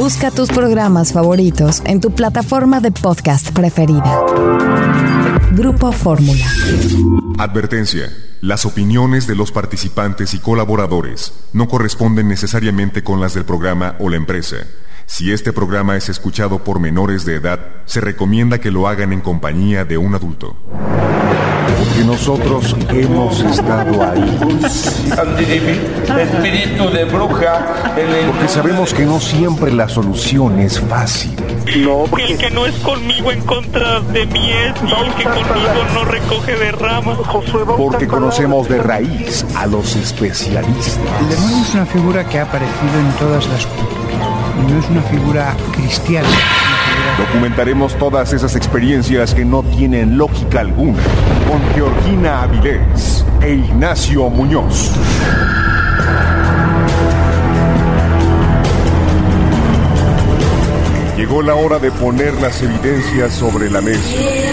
Busca tus programas favoritos en tu plataforma de podcast preferida. Grupo Fórmula. Advertencia. Las opiniones de los participantes y colaboradores no corresponden necesariamente con las del programa o la empresa. Si este programa es escuchado por menores de edad, se recomienda que lo hagan en compañía de un adulto. Porque nosotros hemos estado ahí. Espíritu de bruja. Porque sabemos que no siempre la solución es fácil. El que no es conmigo en contra de mí es, y el que conmigo no recoge de ramas. Porque conocemos de raíz a los especialistas. El demonio es una figura que ha aparecido en todas las culturas. No es una figura cristiana. Documentaremos todas esas experiencias que no tienen lógica alguna con Georgina Avilés e Ignacio Muñoz. Llegó la hora de poner las evidencias sobre la mesa.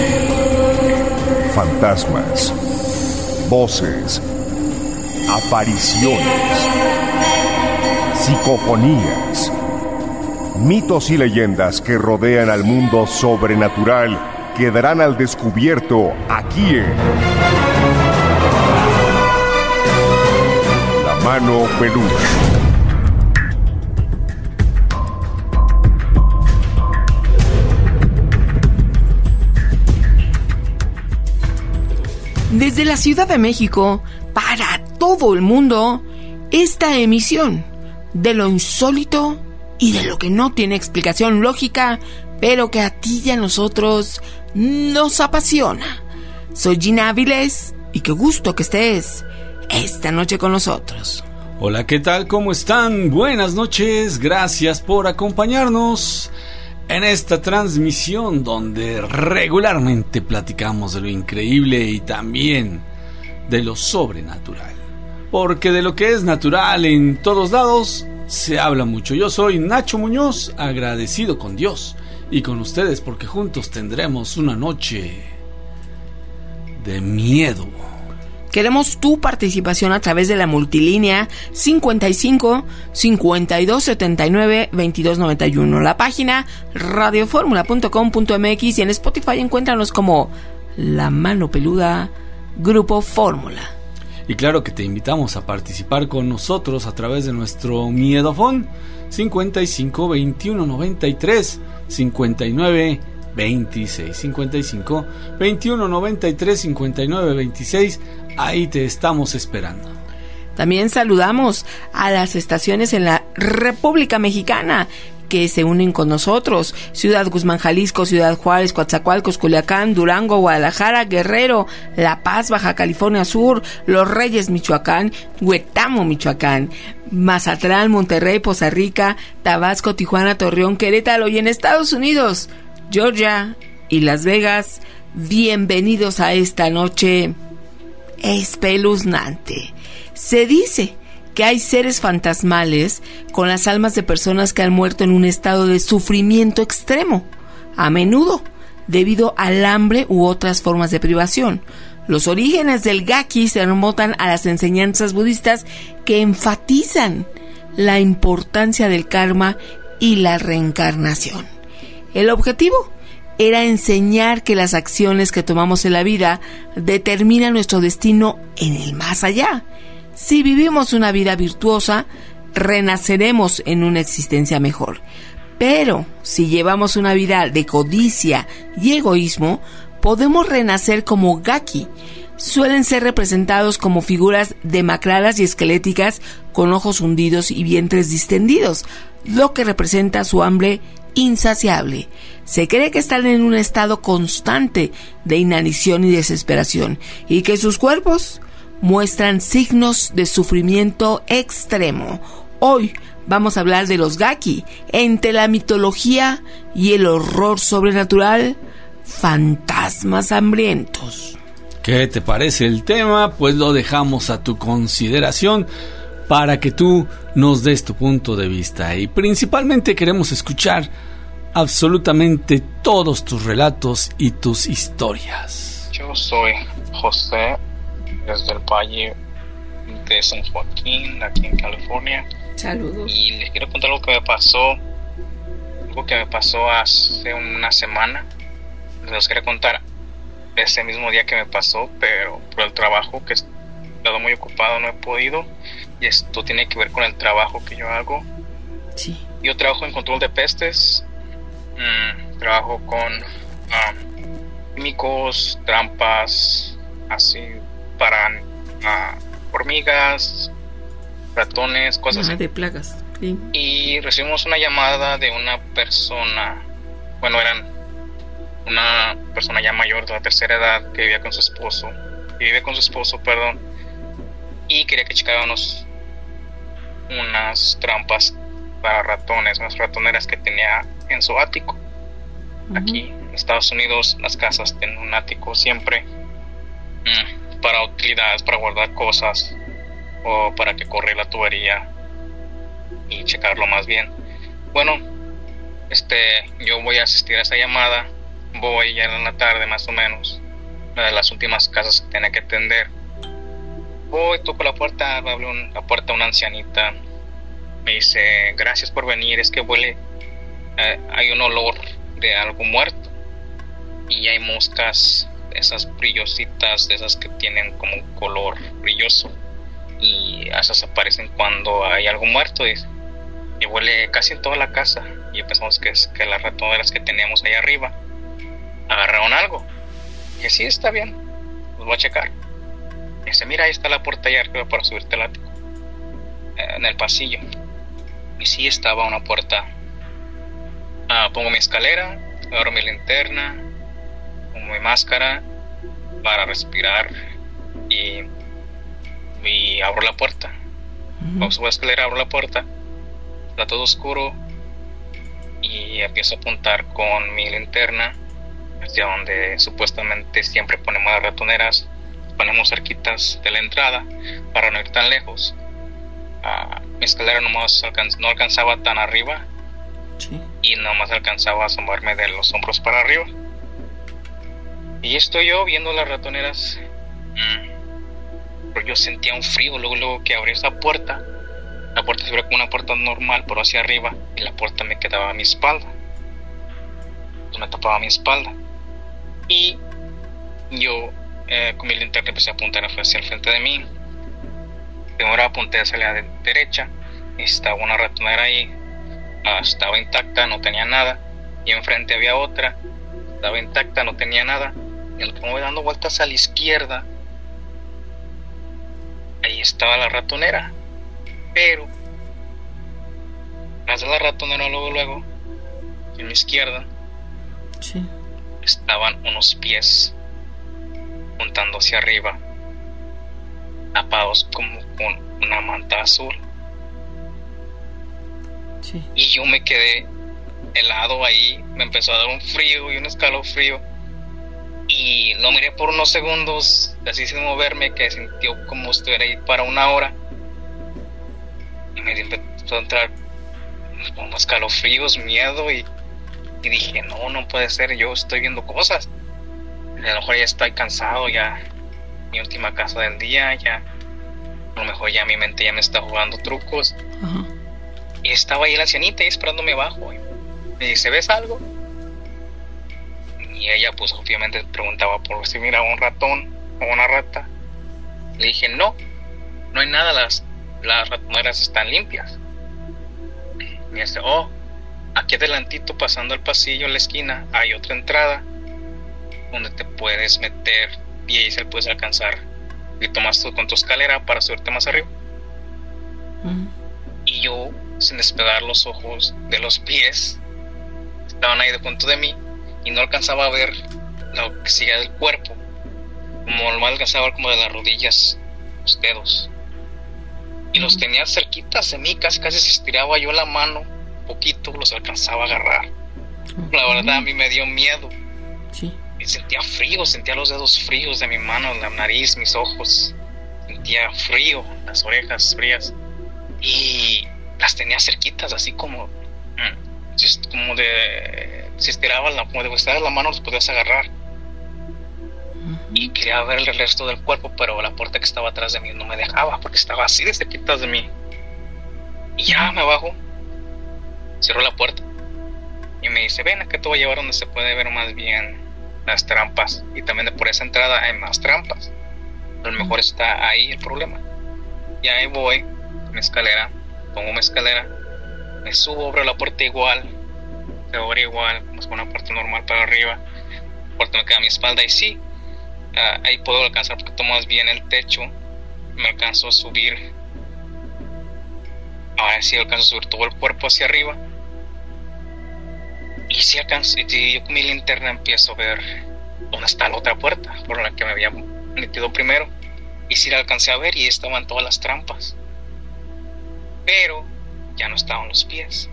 Fantasmas, voces, apariciones, psicofonías, mitos y leyendas que rodean al mundo sobrenatural quedarán al descubierto aquí en La Mano Peluda. Desde la Ciudad de México, para todo el mundo, esta emisión de lo insólito y de lo que no tiene explicación lógica, pero que a ti y a nosotros nos apasiona. Soy Gina Avilés y qué gusto que estés esta noche con nosotros. Hola, ¿qué tal? ¿Cómo están? Buenas noches, gracias por acompañarnos en esta transmisión donde regularmente platicamos de lo increíble y también de lo sobrenatural. Porque de lo que es natural en todos lados se habla mucho. Yo soy Nacho Muñoz, agradecido con Dios y con ustedes porque juntos tendremos una noche de miedo. Queremos tu participación a través de la multilínea 55 52 79 22 91, la página radioformula.com.mx y en Spotify encuéntranos como La Mano Peluda Grupo Fórmula. Y claro que te invitamos a participar con nosotros a través de nuestro miedofón 55 21 93 59 26 55 21 93 59 26. Ahí te estamos esperando. También saludamos a las estaciones en la República Mexicana que se unen con nosotros: Ciudad Guzmán, Jalisco, Ciudad Juárez, Coatzacoalcos, Culiacán, Durango, Guadalajara, Guerrero, La Paz, Baja California Sur, Los Reyes, Michoacán, Huetamo, Michoacán, Mazatlán, Monterrey, Poza Rica, Tabasco, Tijuana, Torreón, Querétaro y en Estados Unidos, Georgia y Las Vegas. Bienvenidos a esta noche espeluznante. Se dice que hay seres fantasmales con las almas de personas que han muerto en un estado de sufrimiento extremo, a menudo debido al hambre u otras formas de privación. Los orígenes del Gaki se remontan a las enseñanzas budistas que enfatizan la importancia del karma y la reencarnación. El objetivo era enseñar que las acciones que tomamos en la vida determinan nuestro destino en el más allá. Si vivimos una vida virtuosa, renaceremos en una existencia mejor. Pero si llevamos una vida de codicia y egoísmo, podemos renacer como Gaki. Suelen ser representados como figuras demacradas y esqueléticas con ojos hundidos y vientres distendidos, lo que representa su hambre insaciable. Se cree que están en un estado constante de inanición y desesperación y que sus cuerpos muestran signos de sufrimiento extremo. Hoy vamos a hablar de los Gaki, entre la mitología y el horror sobrenatural, fantasmas hambrientos. ¿Qué te parece el tema? Pues lo dejamos a tu consideración para que tú nos des tu punto de vista y principalmente queremos escuchar absolutamente todos tus relatos y tus historias. Yo soy José desde el Valle de San Joaquín, aquí en California. Saludos. Y les quiero contar lo que me pasó algo que me pasó hace una semana. Les quería contar ese mismo día que me pasó, pero por el trabajo que he estado muy ocupado no he podido. Y esto tiene que ver con el trabajo que yo hago. Sí. Yo trabajo en control de pestes. Trabajo con químicos, trampas, así para hormigas, ratones, cosas así. De plagas. Sí. Y recibimos una llamada de una persona, bueno, eran una persona ya mayor de la tercera edad que vive con su esposo, y quería que checáramos unas trampas para ratones, unas ratoneras que tenía en su ático. Aquí en Estados Unidos las casas tienen un ático siempre para utilidades, para guardar cosas o para que corra la tubería y checarlo más bien. Bueno, yo voy a asistir a esa llamada. Voy ya en la tarde más o menos, una de las últimas casas que tenía que atender. Voy, toco la puerta, abro la puerta a una ancianita. Me dice, gracias por venir, es que huele, hay un olor de algo muerto y hay moscas, esas brillositas, de esas que tienen como un color brilloso, y esas aparecen cuando hay algo muerto, dice. Y huele casi en toda la casa, y pensamos que es que las ratoneras que teníamos ahí arriba agarraron algo. Y dije, sí, está bien, los voy a checar. Y dice, mira, ahí está la puerta allá arriba para subirte al ático, en el pasillo. Y sí, estaba una puerta. Pongo mi escalera, abro mi linterna, pongo mi máscara para respirar y abro la puerta. Subo la escalera, abro la puerta, está todo oscuro y empiezo a apuntar con mi linterna hacia donde supuestamente siempre ponemos las ratoneras. Ponemos cerquitas de la entrada para no ir tan lejos. Mi escalera no alcanzaba tan arriba. Sí. Y nomás alcanzaba a asomarme de los hombros para arriba. Y estoy yo viendo las ratoneras. Pero yo sentía un frío luego que abrí esa puerta. La puerta se veía como una puerta normal, pero hacia arriba, y la puerta me quedaba a mi espalda. Pues me tapaba mi espalda. Y yo con mi linterna empecé a apuntar hacia el frente de mí. Primero apunté hacia la derecha. Estaba una ratonera ahí. Estaba intacta, no tenía nada. Y enfrente había otra. Estaba intacta, no tenía nada. Y en lo que me voy dando vueltas a la izquierda, ahí estaba la ratonera. Pero tras de la ratonera, luego en mi izquierda, sí, estaban unos pies apuntando hacia arriba, tapados como con una manta azul. Sí. Y yo me quedé helado ahí, me empezó a dar un frío y un escalofrío. Y lo miré por unos segundos, así sin moverme, que sintió como si estuviera ahí para una hora. Y me empezó a entrar como escalofríos, miedo, y dije, no puede ser, yo estoy viendo cosas. A lo mejor ya estoy cansado, ya mi última casa del día, ya a lo mejor ya mi mente ya me está jugando trucos. Ajá. Y estaba ahí la ancianita ahí esperándome abajo. Me dice, ¿ves algo? Y ella pues obviamente preguntaba por si miraba un ratón o una rata. Le dije, no hay nada, las ratoneras están limpias. Y me dice, aquí adelantito, pasando el pasillo en la esquina, hay otra entrada donde te puedes meter y ahí se puedes alcanzar y tomas tú con tu escalera para subirte más arriba. Y yo, sin despegar los ojos de los pies, estaban ahí de junto de mí y no alcanzaba a ver lo que sigue del cuerpo, como lo alcanzaba a ver como de las rodillas, los dedos, y los tenía cerquitas de mí, casi si estiraba yo la mano poquito los alcanzaba a agarrar. La verdad a mí me dio miedo. Sí. Y sentía frío, sentía los dedos fríos de mi mano, la nariz, mis ojos, sentía frío, las orejas frías, y las tenía cerquitas, así como si estirabas la mano los podías agarrar. Y quería ver el resto del cuerpo, pero la puerta que estaba atrás de mí no me dejaba, porque estaba así de cerquitas de mí. Y ya me bajo, cierro la puerta y me dice, ven, acá te voy a llevar donde se puede ver más bien las trampas, y también por esa entrada hay más trampas. A lo mejor está ahí el problema. Y ahí voy, mi escalera, pongo mi escalera, me subo, abro la puerta igual, se abre igual, como es una puerta normal para arriba, la puerta me queda a mi espalda, y sí, ahí puedo alcanzar un poquito más bien el techo, me alcanzo a subir, ahora sí alcanzo a subir todo el cuerpo hacia arriba, y sí alcanzo, y yo con mi linterna empiezo a ver dónde está la otra puerta, por la que me había metido primero, y sí la alcancé a ver, y estaban todas las trampas, pero ya no estaban los pies.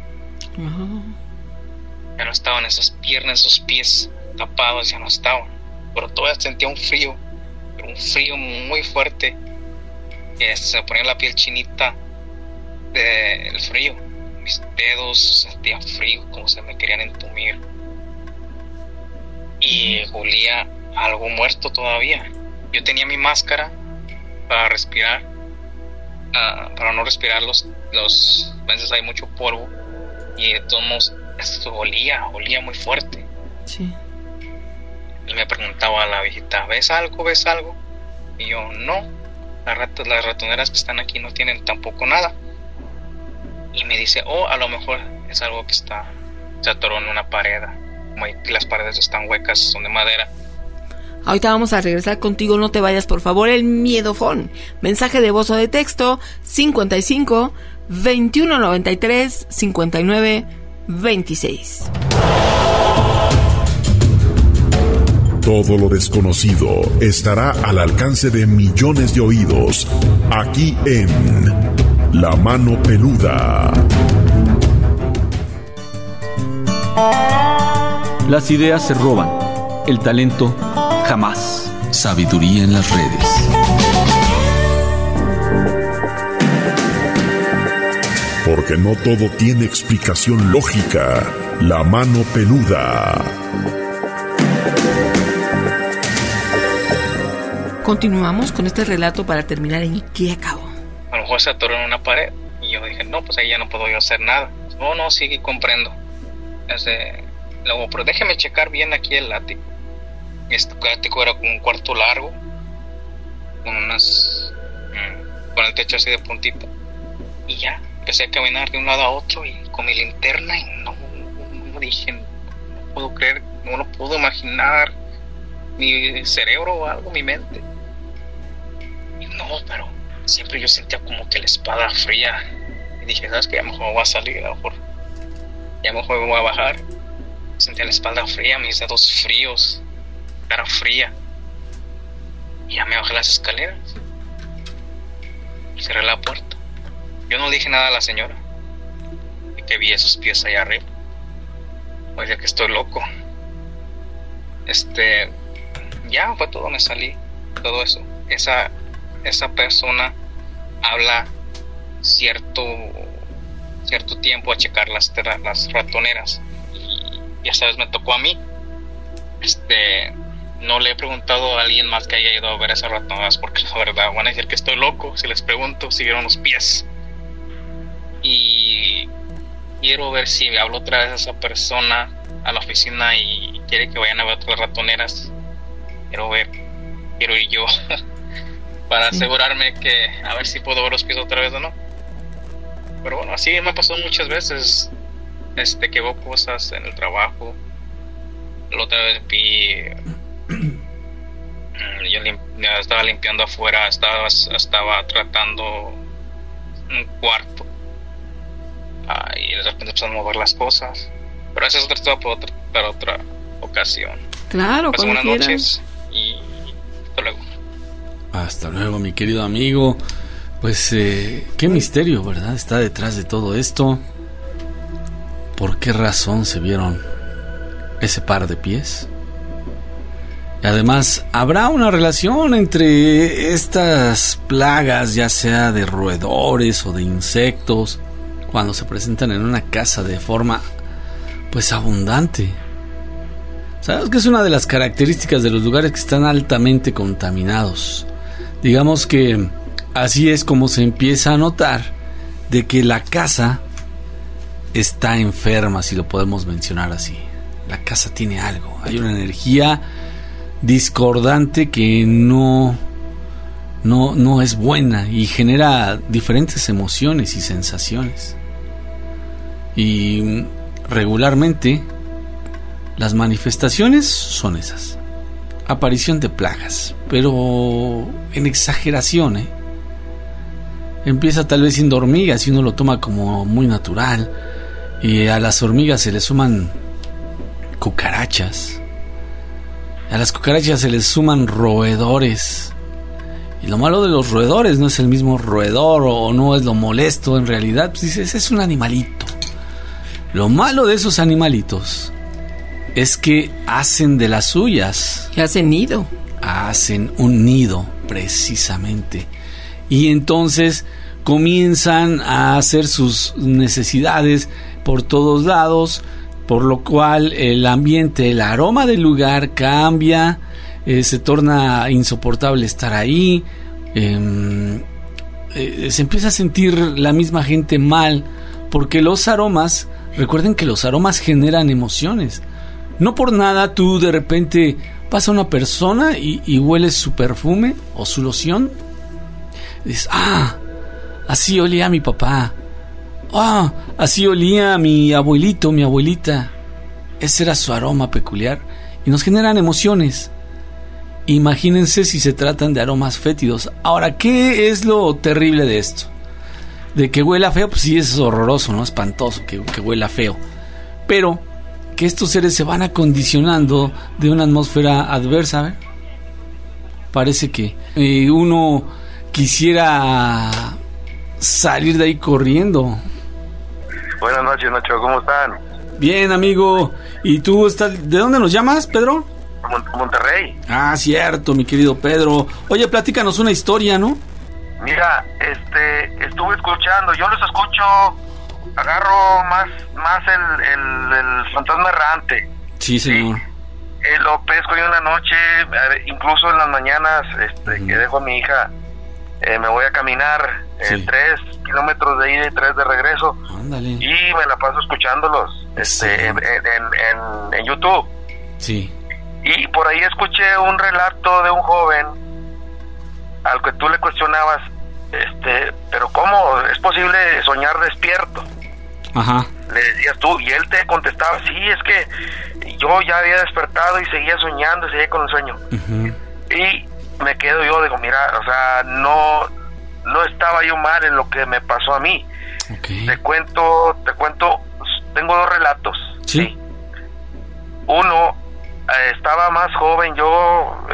Ya no estaban esas piernas, esos pies tapados, ya no estaban. Pero todavía sentía un frío, pero un frío muy fuerte, que se me ponía la piel chinita del frío. Mis dedos sentía frío, como se me querían entumir. Y olía algo muerto todavía. Yo tenía mi máscara para respirar, para no respirar los veces hay mucho polvo, y de todos modos esto olía muy fuerte. Sí. Y me preguntaba a la viejita, ¿ves algo? Y yo, no, las ratoneras que están aquí no tienen tampoco nada. Y me dice, a lo mejor es algo que se atoró en una pared, como que las paredes están huecas, son de madera. Ahorita vamos a regresar contigo, no te vayas por favor. El miedofón, mensaje de voz o de texto 55 21 93 59 26. Todo lo desconocido estará al alcance de millones de oídos, aquí en La Mano Peluda. Las ideas se roban, el talento jamás. Sabiduría en las redes. Porque no todo tiene explicación lógica. La Mano Peluda. Continuamos con este relato para terminar en qué acabó. A lo mejor se atoró en una pared, y yo dije, no, pues ahí ya no puedo yo hacer nada. No, sí, comprendo. Luego, pero déjeme checar bien aquí el ático. Este ático era como un cuarto largo, con el techo así de puntito, y ya empecé a caminar de un lado a otro y con mi linterna, y no dije, no puedo creer, no lo puedo imaginar, mi cerebro o algo, mi mente, y no, pero siempre yo sentía como que la espada fría, y dije, ¿sabes qué? Ya mejor voy a salir, a lo mejor ya mejor me voy a bajar. Sentía la espalda fría, mis dedos fríos, cara fría, y ya me bajé las escaleras, cerré la puerta. Yo no dije nada a la señora, y que vi esos pies allá arriba. Oye, que estoy loco. Ya fue todo, me salí, todo eso. Esa persona habla cierto tiempo a checar las ratoneras, y esta vez me tocó a mí. No le he preguntado a alguien más que haya ido a ver esas ratoneras, porque la verdad van a decir que estoy loco si les pregunto si vieron los pies. Y quiero ver si hablo otra vez a esa persona a la oficina y quiere que vayan a ver otras ratoneras. Quiero ir yo para asegurarme que a ver si puedo ver los pies otra vez o no. Pero bueno, así me ha pasado muchas veces, que veo cosas en el trabajo. La otra vez yo estaba limpiando afuera, estaba tratando un cuarto, y de repente empezaron a mover las cosas. Pero esa es otra historia para otra ocasión. Claro, pues buenas noches y hasta luego. Hasta luego, mi querido amigo. Pues qué misterio, ¿verdad? Está detrás de todo esto. ¿Por qué razón se vieron ese par de pies? Y además, ¿habrá una relación entre estas plagas, ya sea de roedores o de insectos, cuando se presentan en una casa de forma pues abundante? Sabemos que es una de las características de los lugares que están altamente contaminados. Digamos que así es como se empieza a notar de que la casa está enferma, si lo podemos mencionar así. La casa tiene algo, hay una energía discordante que no es buena y genera diferentes emociones y sensaciones. Y regularmente las manifestaciones son esas: aparición de plagas, pero en exageración, Empieza tal vez siendo hormigas y uno lo toma como muy natural, y a las hormigas se les suman cucarachas, a las cucarachas se les suman roedores. Y lo malo de los roedores no es el mismo roedor, o no es lo molesto en realidad, pues dices, es un animalito. Lo malo de esos animalitos es que hacen de las suyas. Y hacen nido. Hacen un nido, precisamente. Y entonces comienzan a hacer sus necesidades por todos lados, por lo cual el ambiente, el aroma del lugar cambia, se torna insoportable estar ahí, se empieza a sentir la misma gente mal, porque los aromas, recuerden que los aromas generan emociones. No por nada tú de repente pasa una persona y hueles su perfume o su loción. Dices, así olía mi papá. Así olía mi abuelito, mi abuelita. Ese era su aroma peculiar. Y nos generan emociones. Imagínense si se tratan de aromas fétidos. Ahora, ¿qué es lo terrible de esto? De que huela feo, pues sí, es horroroso, ¿no? Espantoso que huela feo. Pero que estos seres se van acondicionando de una atmósfera adversa, ¿ver? Parece que uno quisiera salir de ahí corriendo. Buenas noches, Nacho, ¿cómo están? Bien, amigo. ¿Y tú estás? ¿De dónde nos llamas, Pedro? Monterrey. Cierto, mi querido Pedro. Oye, platícanos una historia, ¿no? Mira, estuve escuchando, yo los escucho, agarro más el fantasma errante. Sí, señor. Sí, lo pesco yo en la noche, incluso en las mañanas, que dejo a mi hija, me voy a caminar 3 kilómetros de ida y 3 de regreso. Ándale. Y me la paso escuchándolos en YouTube. Sí. Y por ahí escuché un relato de un joven al que tú le cuestionabas, pero ¿cómo es posible soñar despierto? Ajá. Le decías tú, y él te contestaba, sí, es que yo ya había despertado y seguía soñando, seguía con el sueño. Uh-huh. Y me quedo yo, digo, mira, o sea, no estaba yo mal en lo que me pasó a mí. Okay. Te cuento, tengo 2 relatos. Sí. Uno, estaba más joven, yo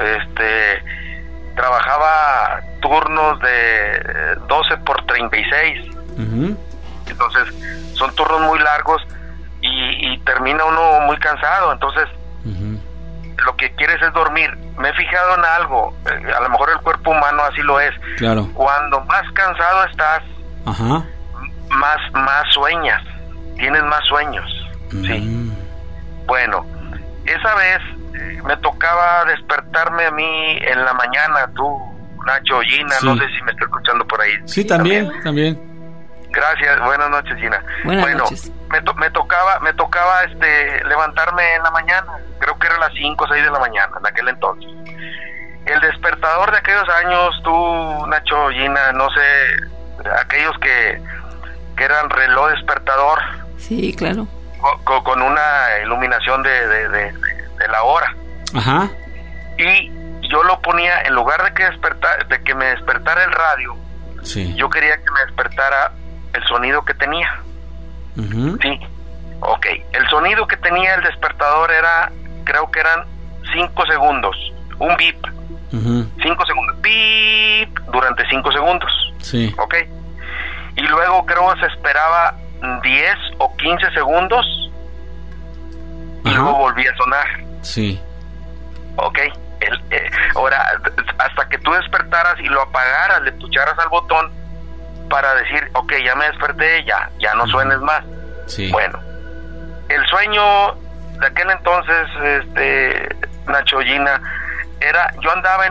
trabajaba turnos de 12 por 36. Uh-huh. Entonces son turnos muy largos y termina uno muy cansado. Entonces lo que quieres es dormir. Me he fijado en algo, a lo mejor el cuerpo humano así lo es. Claro. Cuando más cansado estás, ajá, más sueñas, tienes más sueños. Sí. Bueno, esa vez me tocaba despertarme a mí en la mañana, tú, Nacho, Gina, no sé si me está escuchando por ahí. Sí, también. Gracias, buenas noches, Gina. Buenas noches. Me tocaba levantarme en la mañana, creo que era las 5 o 6 de la mañana, en aquel entonces. El despertador de aquellos años, tú, Nacho, Gina, no sé, aquellos que eran reloj despertador. Sí, claro. Con una iluminación de la hora. Ajá. Y yo lo ponía, en lugar de que me despertara el radio, sí, yo quería que me despertara el sonido que tenía. Uh-huh. Sí. Ok. El sonido que tenía el despertador creo que eran 5 segundos. Un beep. Uh-huh. 5 segundos. Beep. Durante 5 segundos. Sí. Ok. Y luego creo que se esperaba 10 o 15 segundos. Y ajá, luego volvía a sonar. Sí. Ok. Ahora, hasta que tú despertaras y lo apagaras, le pucharas al botón para decir, ok, ya me desperté, ya no suenes más. Sí. Bueno, el sueño de aquel entonces, Nacho, Gina, yo andaba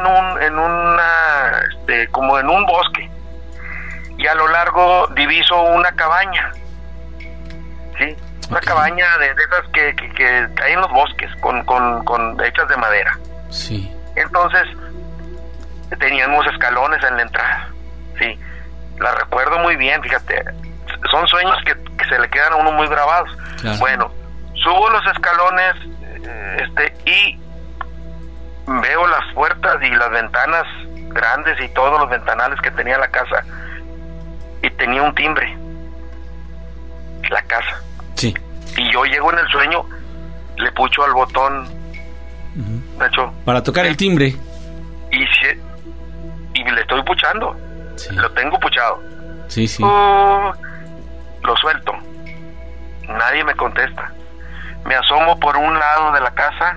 como en un bosque, y a lo largo diviso una cabaña, ¿sí? Una cabaña de esas que hay en los bosques, con hechas de madera. Sí. Entonces, tenían unos escalones en la entrada. Sí, la recuerdo muy bien, fíjate. Son sueños que se le quedan a uno muy grabados. Claro. Bueno, subo los escalones y veo las puertas y las ventanas grandes y todos los ventanales que tenía la casa, y tenía un timbre la casa. Sí. Y yo llego en el sueño, le pucho al botón, Nacho, para tocar el timbre, y le estoy puchando. Sí. Lo tengo puchado. Sí. Lo suelto. Nadie me contesta. Me asomo por un lado de la casa,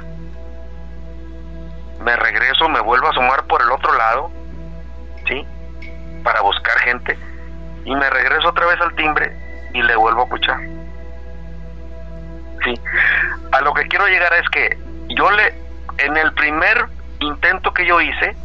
me regreso, me vuelvo a asomar por el otro lado, ¿sí? Para buscar gente, y me regreso otra vez al timbre y le vuelvo a puchar. Sí. A lo que quiero llegar es que en el primer intento que yo hice,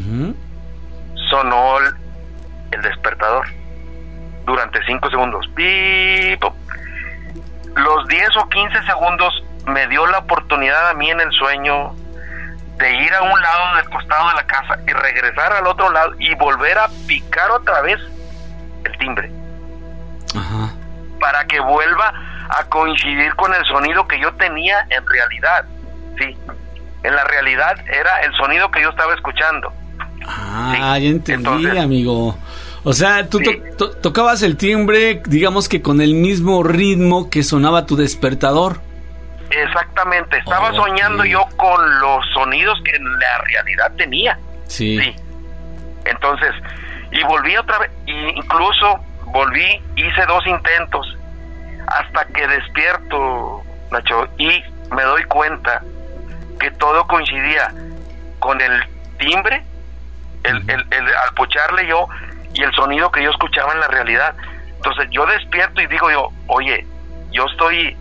sonó el despertador durante 5 segundos. ¡Pip! Los 10 o 15 segundos me dio la oportunidad a mí en el sueño de ir a un lado del costado de la casa y regresar al otro lado y volver a picar otra vez el timbre. Ajá. Para que vuelva a coincidir con el sonido que yo tenía en realidad. Sí, en la realidad era el sonido que yo estaba escuchando. Ah, sí. Ya entendí. Entonces, amigo. O sea, tú sí. Tocabas el timbre, digamos que con el mismo ritmo que sonaba tu despertador. Exactamente, estaba soñando yo con los sonidos que en la realidad tenía. Sí. Entonces, y volví otra vez, incluso volví, hice 2 intentos, hasta que despierto, Nacho, y me doy cuenta que todo coincidía con el timbre, al pucharle yo, y el sonido que yo escuchaba en la realidad. Entonces yo despierto y digo yo, oye, yo estoy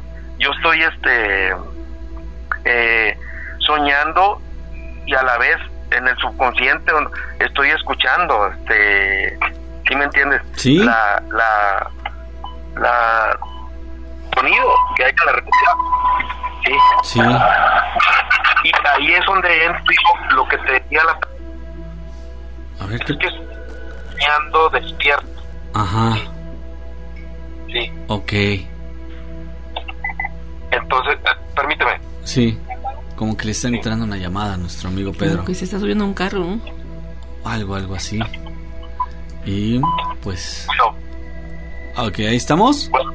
soñando, y a la vez en el subconsciente estoy escuchando, ¿sí me entiendes? Sí. La sonido que hay en la repetición. Sí. Y ahí es donde entro lo que te decía A ver, es que soñando despierto. Ajá. Sí. Ok. Entonces, permíteme. Sí. Como que le está entrando una llamada a nuestro amigo Pedro. Como que se está subiendo a un carro, ¿no? Algo así. Y pues... No. Ok, ahí estamos. Bueno.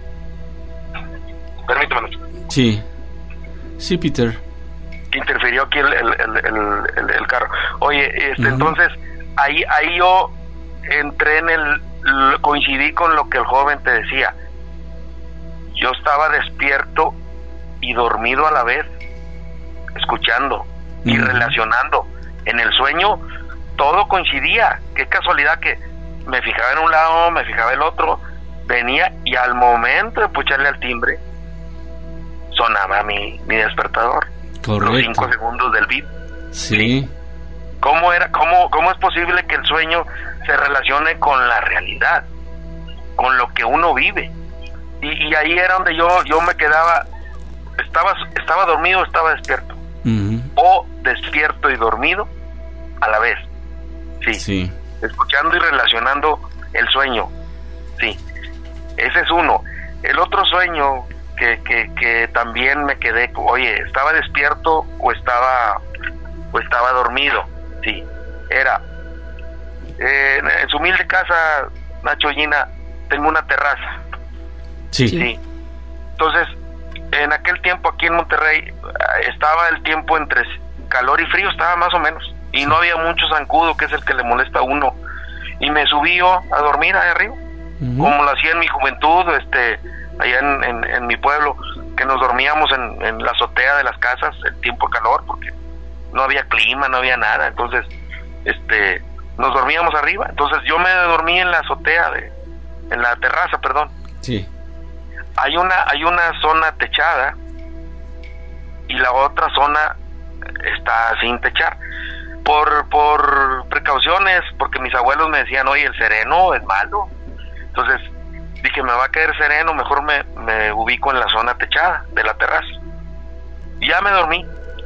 Permíteme. Sí. Sí, Peter. Interfirió aquí el carro. Oye, entonces, ahí yo entré coincidí con lo que el joven te decía. Yo estaba despierto y dormido a la vez, escuchando y relacionando. En el sueño todo coincidía. Qué casualidad que me fijaba en un lado, me fijaba el otro, venía, y al momento de pucharle al timbre sonaba mi despertador. Correcto. Los 5 segundos del beat. Sí. ¿Cómo es posible que el sueño se relacione con la realidad, con lo que uno vive? Y ahí era donde yo me quedaba. Estaba dormido, estaba despierto. O despierto y dormido a la vez. Sí. Escuchando y relacionando el sueño. Sí. Ese es uno. El otro sueño que también me quedé, oye, ¿estaba despierto o estaba dormido? Sí. Era en su humilde casa, Nacho, Gina, tengo una terraza. Sí. Entonces, en aquel tiempo aquí en Monterrey estaba el tiempo entre calor y frío, estaba más o menos, y no había mucho zancudo, que es el que le molesta a uno, y me subí yo a dormir ahí arriba, como lo hacía en mi juventud, allá en mi pueblo, que nos dormíamos en la azotea de las casas en tiempo de calor, porque no había clima, no había nada. Entonces nos dormíamos arriba. Entonces yo me dormí en la azotea, en la terraza, perdón. Sí. Hay una zona techada y la otra zona está sin techar, por precauciones, porque mis abuelos me decían, oye, el sereno es malo. Entonces Dije, me va a caer sereno, mejor me ubico en la zona techada de la terraza. Ya me dormí.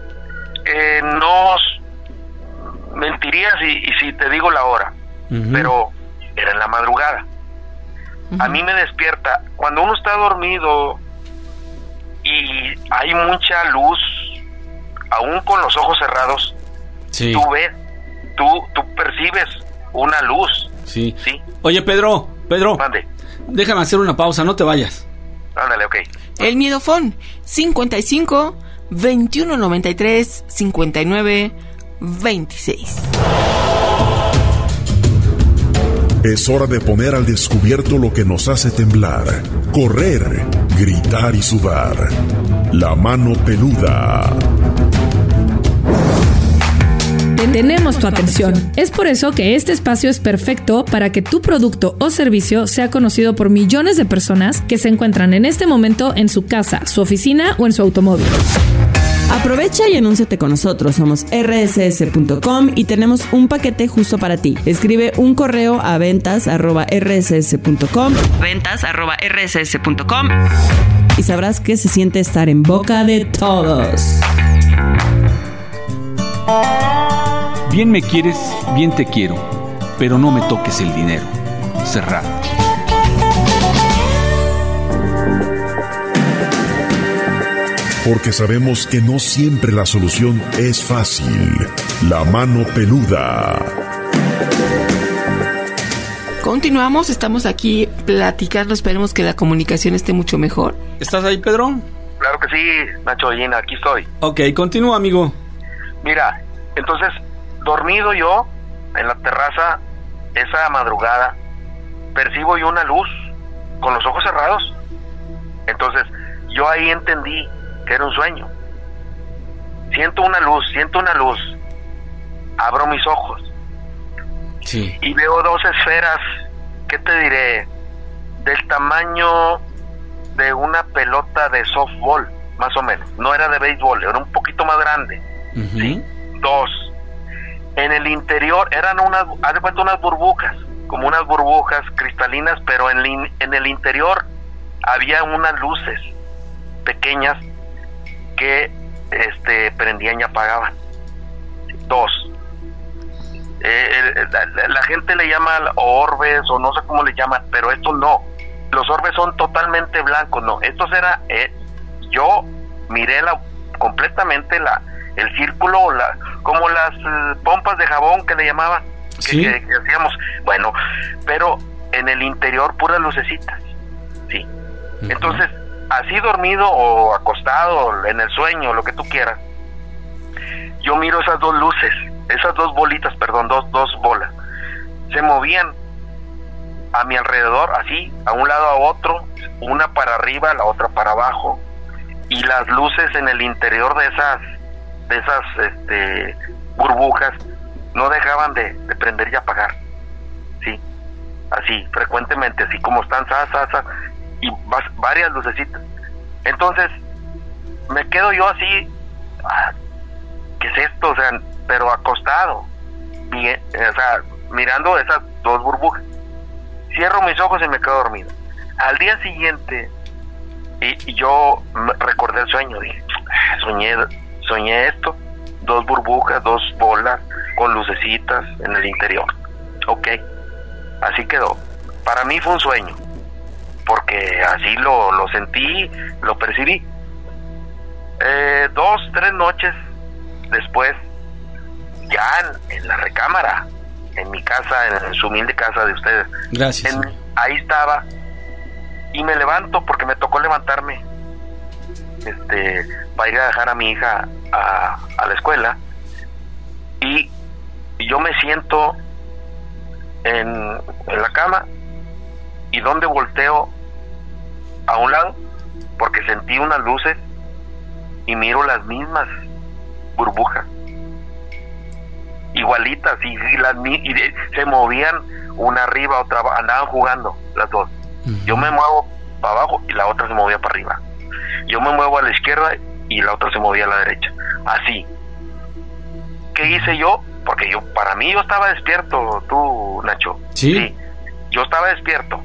No mentiría si te digo la hora, pero era en la madrugada. A mí me despierta cuando uno está dormido y hay mucha luz, aún con los ojos cerrados. Sí. Tú ves, tú percibes una luz. Sí. Oye, Pedro. Mande. Déjame hacer una pausa, no te vayas. Ándale, ok. El Miedofón, 55 21 93 59 26. Es hora de poner al descubierto lo que nos hace temblar, correr, gritar y sudar. La mano peluda. Tenemos tu atención. Es por eso que este espacio es perfecto para que tu producto o servicio sea conocido por millones de personas que se encuentran en este momento en su casa, su oficina o en su automóvil. Aprovecha y anúnciate con nosotros. Somos rss.com y tenemos un paquete justo para ti. Escribe un correo a ventas@rss.com y sabrás que se siente estar en boca de todos. Bien me quieres, bien te quiero, pero no me toques el dinero. Serrat. Porque sabemos que no siempre la solución es fácil. La mano peluda. Continuamos, estamos aquí platicando, esperemos que la comunicación esté mucho mejor. ¿Estás ahí, Pedro? Claro que sí, Nacho Gina, aquí estoy. Ok, continúa, amigo. Mira, entonces, dormido yo en la terraza esa madrugada, percibo yo una luz con los ojos cerrados. Entonces, yo ahí entendí que era un sueño. Siento una luz. Abro mis ojos. Sí. Y veo dos esferas, ¿qué te diré? Del tamaño de una pelota de softball, más o menos. No era de béisbol, era un poquito más grande. ¿Sí? Dos. En el interior eran haz de cuenta unas burbujas, como unas burbujas cristalinas, pero en el interior había unas luces pequeñas que prendían y apagaban. Dos. La gente le llama orbes o no sé cómo le llaman, pero estos no. Los orbes son totalmente blancos, no. Estos yo miré completamente el círculo, como las pompas de jabón que le llamaban, ¿sí? que hacíamos. Bueno, pero en el interior puras lucecitas, sí. Entonces, así dormido o acostado en el sueño, lo que tú quieras, yo miro esas dos luces, esas dos bolitas, perdón, dos bolas, se movían a mi alrededor, así, a un lado a otro, una para arriba, la otra para abajo, y las luces en el interior de esas burbujas no dejaban de prender y apagar, sí, así, frecuentemente, así como están, y varias lucecitas. Entonces me quedo yo así, ¿qué es esto? O sea, pero acostado, bien, o sea, mirando esas dos burbujas. Cierro mis ojos y me quedo dormido. Al día siguiente, y yo recordé el sueño, dije, soñé esto, dos burbujas, dos bolas con lucecitas en el interior. Ok, así quedó. Para mí fue un sueño, porque así lo sentí, lo percibí. 2, 3 noches después, ya en la recámara, en mi casa, en su humilde casa de ustedes. Gracias. Ahí estaba, y me levanto porque me tocó levantarme para ir a dejar a mi hija a la escuela, y yo me siento en la cama, y donde volteo a un lado porque sentí unas luces y miro las mismas burbujas igualitas, y se movían una arriba, otra abajo, andaban jugando las dos. Yo me muevo para abajo y la otra se movía para arriba. Yo me muevo a la izquierda y la otra se movía a la derecha, así. ¿Qué hice yo? Porque para mí yo estaba despierto, tú, Nacho. Sí. Yo estaba despierto.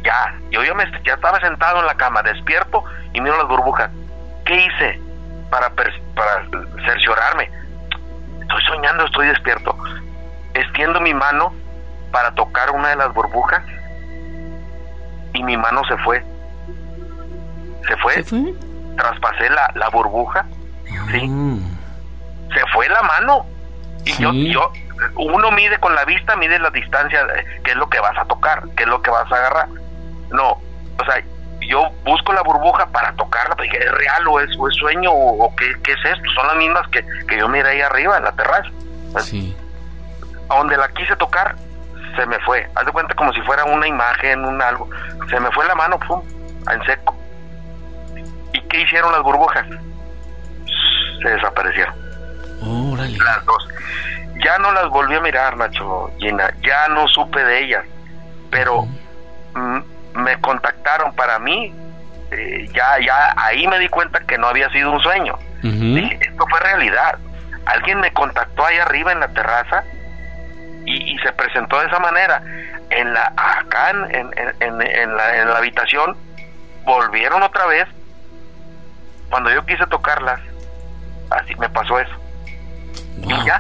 Yo ya estaba sentado en la cama, despierto y miro las burbujas. ¿Qué hice para cerciorarme? Estoy soñando, estoy despierto. Extiendo mi mano para tocar una de las burbujas y mi mano se fue. ¿Se fue? Traspasé la burbuja. Sí. Se fue la mano. Y sí. Uno mide con la vista, mide la distancia, qué es lo que vas a tocar, qué es lo que vas a agarrar. No, o sea, yo busco la burbuja para tocarla, porque es real o es sueño o qué es esto. Son las mismas que yo miré ahí arriba en la terraza. Sí. A donde la quise tocar, se me fue. Haz de cuenta como si fuera una imagen, algo. Se me fue la mano, pum, en seco. ¿Y qué hicieron las burbujas? Se desaparecieron. Órale. Las dos. Ya no las volví a mirar, Nacho, Gina. Ya no supe de ellas. Pero me contactaron para mí. Ya ahí me di cuenta que no había sido un sueño. Dije, esto fue realidad. Alguien me contactó ahí arriba en la terraza y se presentó de esa manera. Acá en la habitación volvieron otra vez. Cuando yo quise tocarlas, así me pasó eso. Wow. Y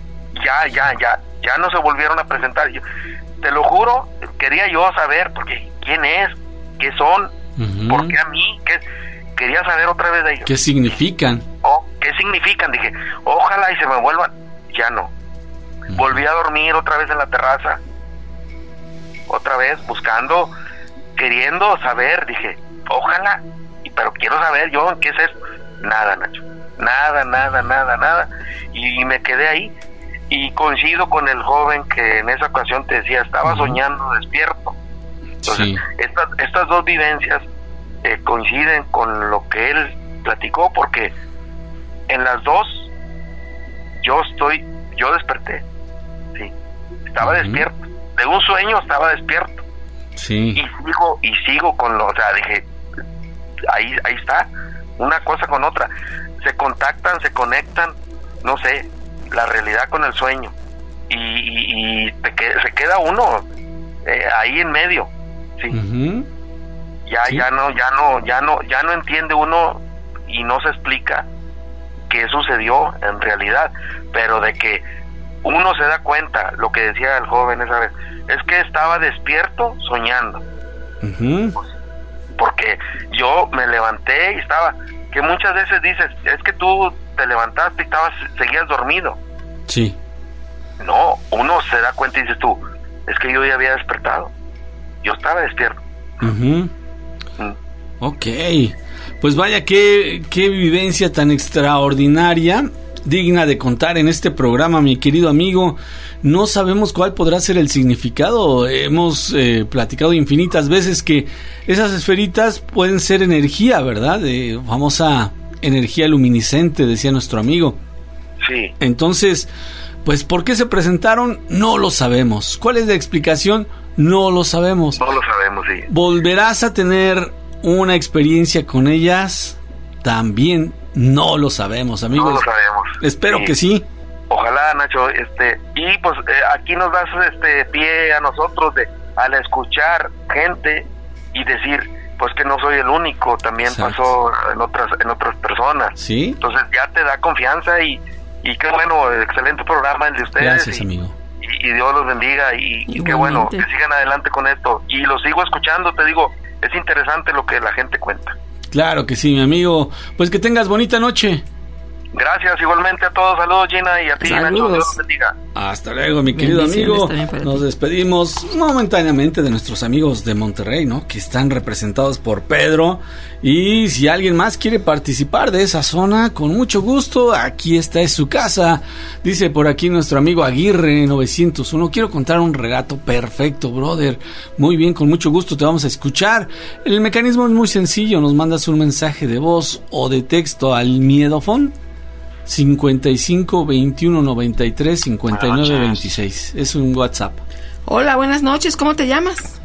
ya no se volvieron a presentar. Te lo juro, quería yo saber, porque quién es, qué son, por qué a mí, quería saber otra vez de ellos. ¿Qué significan? ¿Qué significan? Dije, ojalá y se me vuelvan. Ya no. Volví a dormir otra vez en la terraza, otra vez buscando, queriendo saber. Dije, ojalá, pero quiero saber yo qué es eso. Nada, Nacho, nada. Y me quedé ahí. Y coincido con el joven que en esa ocasión te decía, estaba soñando despierto. Entonces, sí. Estas dos vivencias coinciden con lo que él platicó, porque en las dos yo desperté. Sí, estaba despierto. De un sueño estaba despierto. Sí. Y sigo con o sea, dije, ahí está, una cosa con otra. Se contactan, se conectan, no sé, la realidad con el sueño. Y se queda uno ahí en medio. Sí. Ya no entiende uno y no se explica qué sucedió en realidad, pero de que uno se da cuenta, lo que decía el joven esa vez, es que estaba despierto soñando. Porque yo me levanté y estaba, que muchas veces dices, es que tú te levantaste y seguías dormido. Sí. No, uno se da cuenta y dices tú, es que yo ya había despertado, yo estaba despierto. Ok, pues vaya qué vivencia tan extraordinaria, digna de contar en este programa, mi querido amigo. No sabemos cuál podrá ser el significado. Hemos platicado infinitas veces que esas esferitas pueden ser energía, ¿verdad? Famosa energía luminiscente, decía nuestro amigo. Sí. Entonces, pues, ¿por qué se presentaron? No lo sabemos. ¿Cuál es la explicación? No lo sabemos. No lo sabemos, sí. ¿Volverás a tener una experiencia con ellas? También no lo sabemos, amigos. No lo sabemos. Espero que sí. Ojalá, Nacho, y pues aquí nos das pie a nosotros al escuchar gente y decir, pues que no soy el único, también pasó en otras personas. Sí. Entonces ya te da confianza y qué bueno, excelente programa el de ustedes. Gracias, amigo. Y Dios los bendiga y qué bueno que sigan adelante con esto. Y lo sigo escuchando, te digo, es interesante lo que la gente cuenta. Claro que sí, mi amigo. Pues que tengas bonita noche. Gracias, igualmente a todos. Saludos, Gina, y a ti, Nacho. Dios los bendiga. Hasta luego, mi querido amigo. Nos despedimos momentáneamente de nuestros amigos de Monterrey, ¿no? Que están representados por Pedro. Y si alguien más quiere participar de esa zona, con mucho gusto, aquí es su casa. Dice por aquí nuestro amigo Aguirre 901. Quiero contar un relato perfecto, brother. Muy bien, con mucho gusto te vamos a escuchar. El mecanismo es muy sencillo. Nos mandas un mensaje de voz o de texto al miedofón 55 21 93 59 26. Es un WhatsApp. Hola, buenas noches. ¿Cómo te llamas?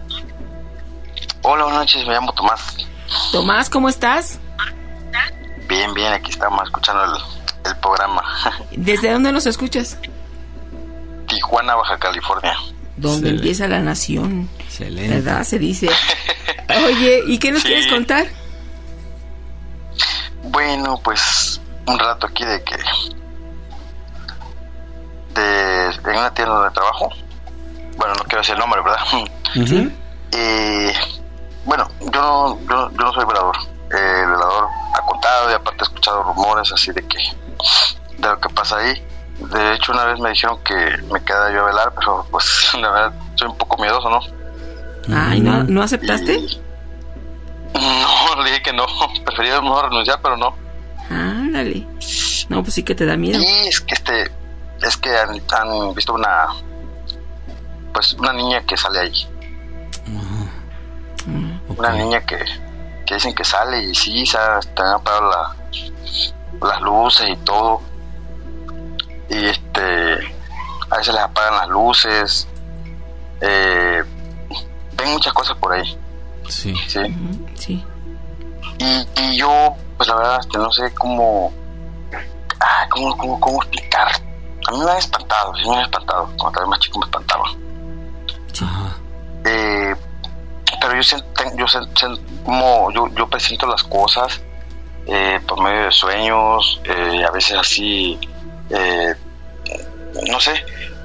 Hola, buenas noches. Me llamo Tomás. Tomás, ¿cómo estás? Bien, aquí estamos escuchando el programa. ¿Desde dónde nos escuchas? Tijuana, Baja California. Donde empieza la nación. Excelente. ¿Verdad? Se dice. Oye, ¿y qué nos quieres contar? Bueno, pues un rato aquí en una tienda donde trabajo. Bueno, no quiero decir el nombre, ¿verdad? ¿Sí? Bueno, yo no soy velador. El velador ha contado y aparte he escuchado rumores así de lo que pasa ahí. De hecho, una vez me dijeron que me quedara yo a velar, pero pues la verdad soy un poco miedoso, ¿no? Ay, ¿no aceptaste? No, le dije que no. Prefería no renunciar, pero no. Ándale. No, pues sí que te da miedo. Y es que han visto una niña que sale ahí. Una niña que dicen que sale y sí, se han apagado las luces y todo. Y a veces les apagan las luces. Ven muchas cosas por ahí. Sí. Sí. Y yo, pues la verdad, no sé cómo explicar. A mí me han espantado. Cuando estaba más chico me espantaba. Ajá. Pero yo presiento las cosas por medio de sueños, a veces así, no sé,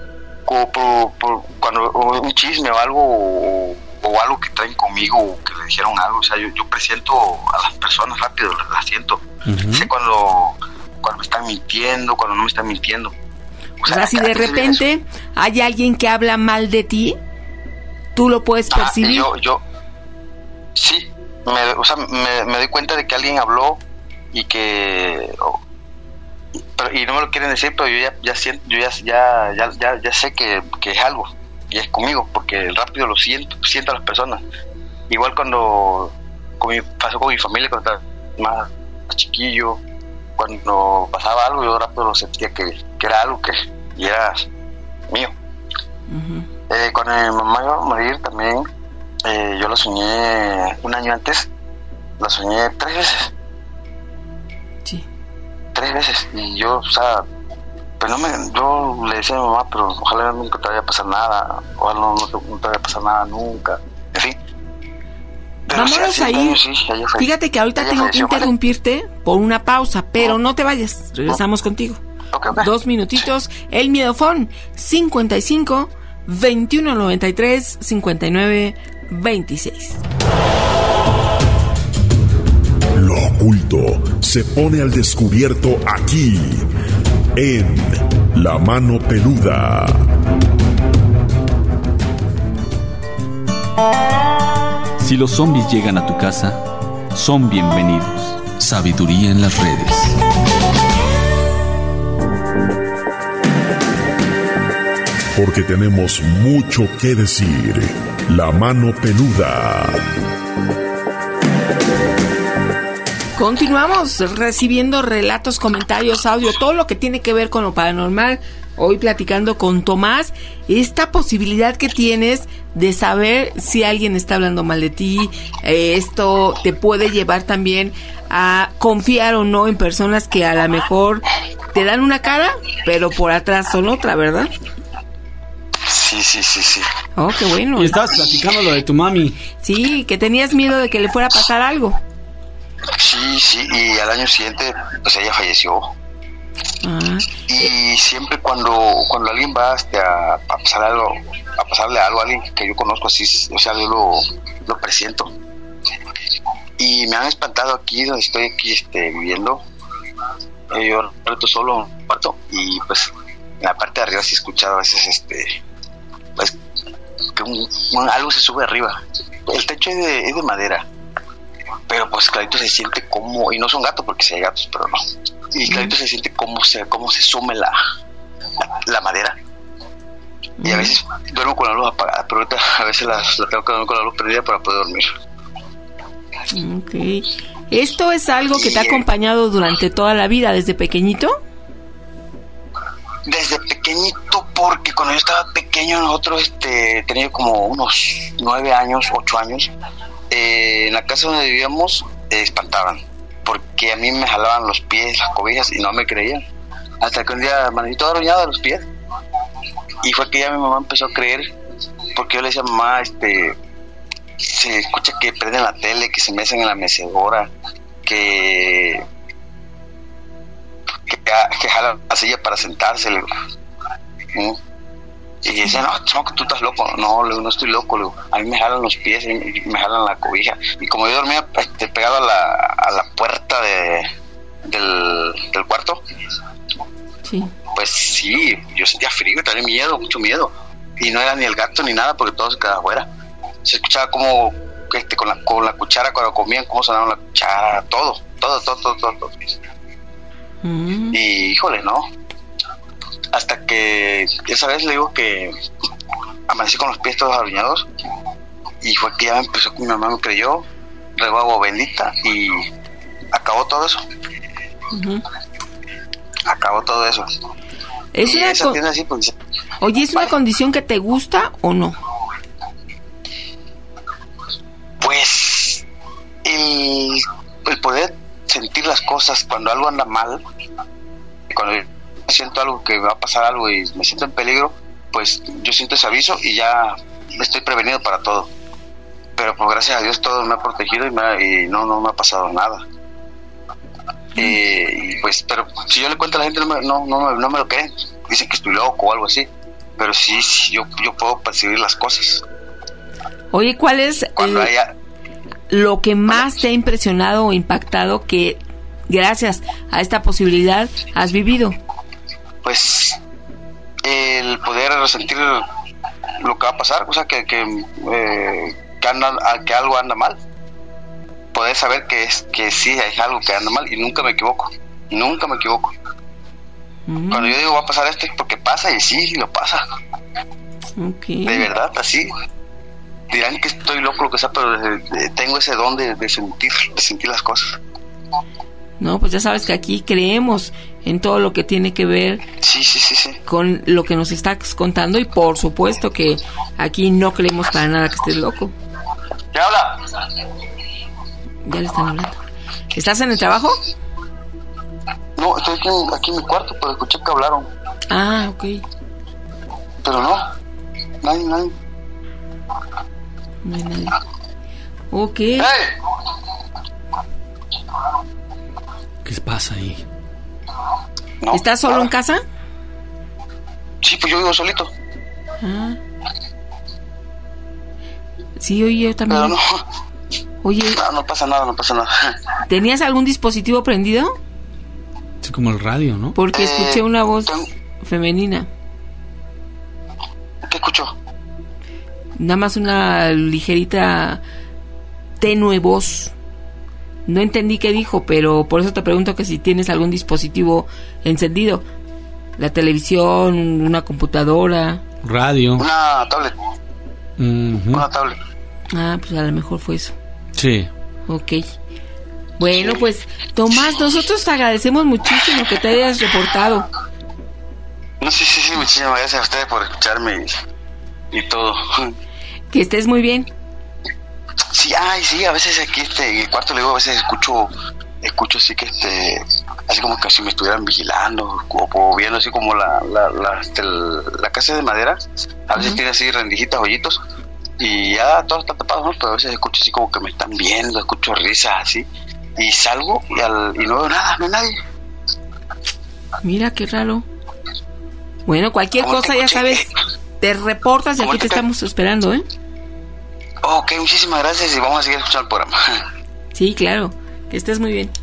cuando un chisme o algo o algo que traen conmigo o que le dijeron algo, o sea, yo presiento a las personas rápido, las siento. Sé cuando me están mintiendo, cuando no me están mintiendo. O sea, si de repente hay alguien que habla mal de ti, ¿tú lo puedes percibir? Sí, me doy cuenta de que alguien habló y que y no me lo quieren decir, pero yo ya siento, ya sé que es algo y es conmigo, porque rápido lo siento a las personas. Igual cuando pasó con mi familia, cuando estaba más chiquillo, cuando pasaba algo yo rápido lo sentía que era algo y era mío. Cuando mi mamá iba a morir también, yo la soñé un año antes, la soñé 3 veces. Sí. 3 veces. Y yo, o sea, pues yo le decía a mi mamá, pero ojalá nunca te vaya a pasar nada, ojalá no te vaya a pasar nada nunca, en fin. Pero vámonos a ir. Fíjate que ahorita tengo que interrumpirte por una pausa, pero no te vayas, regresamos contigo. Okay. 2 minutitos, el miedofón 55 21 93 59 26. Lo oculto se pone al descubierto aquí, en La Mano Peluda. Si los zombies llegan a tu casa, son bienvenidos. Sabiduría en las redes. Porque tenemos mucho que decir. La Mano Peluda. Continuamos recibiendo relatos, comentarios, audio, todo lo que tiene que ver con lo paranormal. Hoy platicando con Tomás, esta posibilidad que tienes de saber si alguien está hablando mal de ti, esto te puede llevar también a confiar o no en personas que a lo mejor te dan una cara, pero por atrás son otra, ¿verdad? Sí. Oh, qué bueno. Y estabas platicando lo de tu mami. Sí, que tenías miedo de que le fuera a pasar algo. Sí, y al año siguiente, pues ella falleció. Y siempre cuando alguien va a pasarle algo a alguien que yo conozco así, o sea, yo lo presiento. Y me han espantado aquí donde estoy viviendo. Yo reto solo en un cuarto y pues en la parte de arriba sí he escuchado a veces pues que algo se sube arriba. El techo es de madera, pero pues clarito se siente como, y no son gatos porque sí hay gatos, pero no, y clarito se siente cómo se sume la madera. Y a veces duermo con la luz apagada, pero ahorita a veces la tengo que dormir con la luz prendida para poder dormir. Okay. ¿Esto es algo que te ha acompañado durante toda la vida, desde pequeñito? Desde pequeñito, porque cuando yo estaba pequeño nosotros tenía como unos 9 años, 8 años. En la casa donde vivíamos espantaban, porque a mí me jalaban los pies, las cobijas y no me creían. Hasta que un día amanecí todo arañado de los pies. Y fue que ya mi mamá empezó a creer, porque yo le decía a mamá, se escucha que prenden la tele, que se mecen en la mecedora, que jalan la silla para sentarse. Le digo. Y dice, no, chamo, tú estás loco. No, le digo, no estoy loco. Le digo, a mí me jalan los pies, me jalan la cobija. Y como yo dormía pegado a la puerta del cuarto, sí, pues sí, yo sentía frío y tenía miedo, mucho miedo. Y no era ni el gato ni nada, porque todo se quedaba afuera. Se escuchaba como con la cuchara cuando comían, cómo sonaba la cuchara, todo. Y híjole, no. Hasta que esa vez le digo que amanecí con los pies todos arruinados, y fue que ya empezó, mi mamá me creyó, regó agua bendita y acabó todo eso. Acabó todo eso. ¿Es una así, pues, oye, ¿es una condición que te gusta o no? Pues el poder sentir las cosas cuando algo anda mal, cuando siento algo, que va a pasar algo y me siento en peligro, pues yo siento ese aviso y ya estoy prevenido para todo. Pero pues gracias a Dios todo me ha protegido y no me ha pasado nada. Y pues, pero si yo le cuento a la gente no me lo creen, dicen que estoy loco o algo así, pero sí yo puedo percibir las cosas. Oye, ¿cuál es lo que más te ha impresionado o impactado que gracias a esta posibilidad has vivido? Pues el poder sentir lo que va a pasar, o sea, que algo anda mal, poder saber que sí hay algo que anda mal y nunca me equivoco. Cuando yo digo va a pasar esto es porque pasa, y sí, lo pasa. De verdad, así. Dirán que estoy loco, lo que sea, pero tengo ese don de sentir las cosas. No, pues ya sabes que aquí creemos en todo lo que tiene que ver con lo que nos estás contando, y por supuesto que aquí no creemos para nada que estés loco. ¿Qué habla? Ya le están hablando. ¿Estás en el trabajo? No, estoy aquí en mi cuarto, pero escuché que hablaron. Ah, ok. Pero no, nadie. No hay nadie. Ok. ¡Hey! ¿Qué pasa ahí? No, ¿estás solo en casa? Sí, pues yo vivo solito. Ah. Sí, oye, yo también. Pero no. Oye. No pasa nada. ¿Tenías algún dispositivo prendido? Sí, como el radio, ¿no? Porque escuché una voz femenina. ¿Qué escuchó? Nada más una ligerita, tenue voz. No entendí qué dijo, pero por eso te pregunto que si tienes algún dispositivo encendido. La televisión, una computadora. Radio. Una tablet. Una tablet. Ah, pues a lo mejor fue eso. Sí. Ok. Bueno, pues Tomás, nosotros te agradecemos muchísimo que te hayas reportado. No, sí, muchísimas gracias a ustedes por escucharme y todo. Que estés muy bien. Sí, a veces aquí en el cuarto, le digo, a veces escucho así que así como que si me estuvieran vigilando o viendo así como la casa de madera, a veces tiene así rendijitas, hoyitos, y ya todo está tapado, ¿no? Pero a veces escucho así como que me están viendo, escucho risas así, y salgo y no veo nada, no hay nadie. Mira qué raro. Bueno, cualquier cosa ya sabes, te reportas y aquí te estamos esperando, ¿eh? Ok, muchísimas gracias y vamos a seguir escuchando el programa. Sí, claro. Que estés muy bien.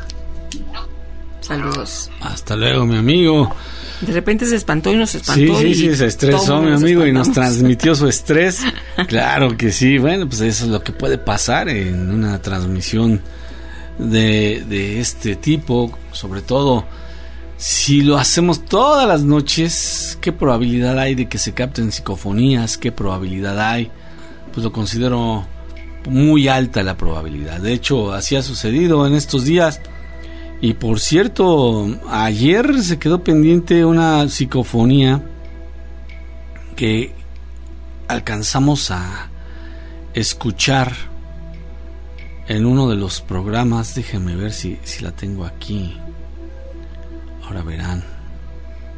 Saludos. Hasta luego, mi amigo. De repente se espantó y nos espantó. Sí, se estresó mi amigo y nos transmitió su estrés. Claro que sí. Bueno, pues eso es lo que puede pasar en una transmisión de este tipo. Sobre todo si lo hacemos todas las noches, ¿qué probabilidad hay de que se capten psicofonías? ¿Qué probabilidad hay? Pues lo considero muy alta la probabilidad. De hecho, así ha sucedido en estos días. Y por cierto, ayer se quedó pendiente una psicofonía que alcanzamos a escuchar en uno de los programas. Déjenme ver si la tengo aquí. Ahora verán.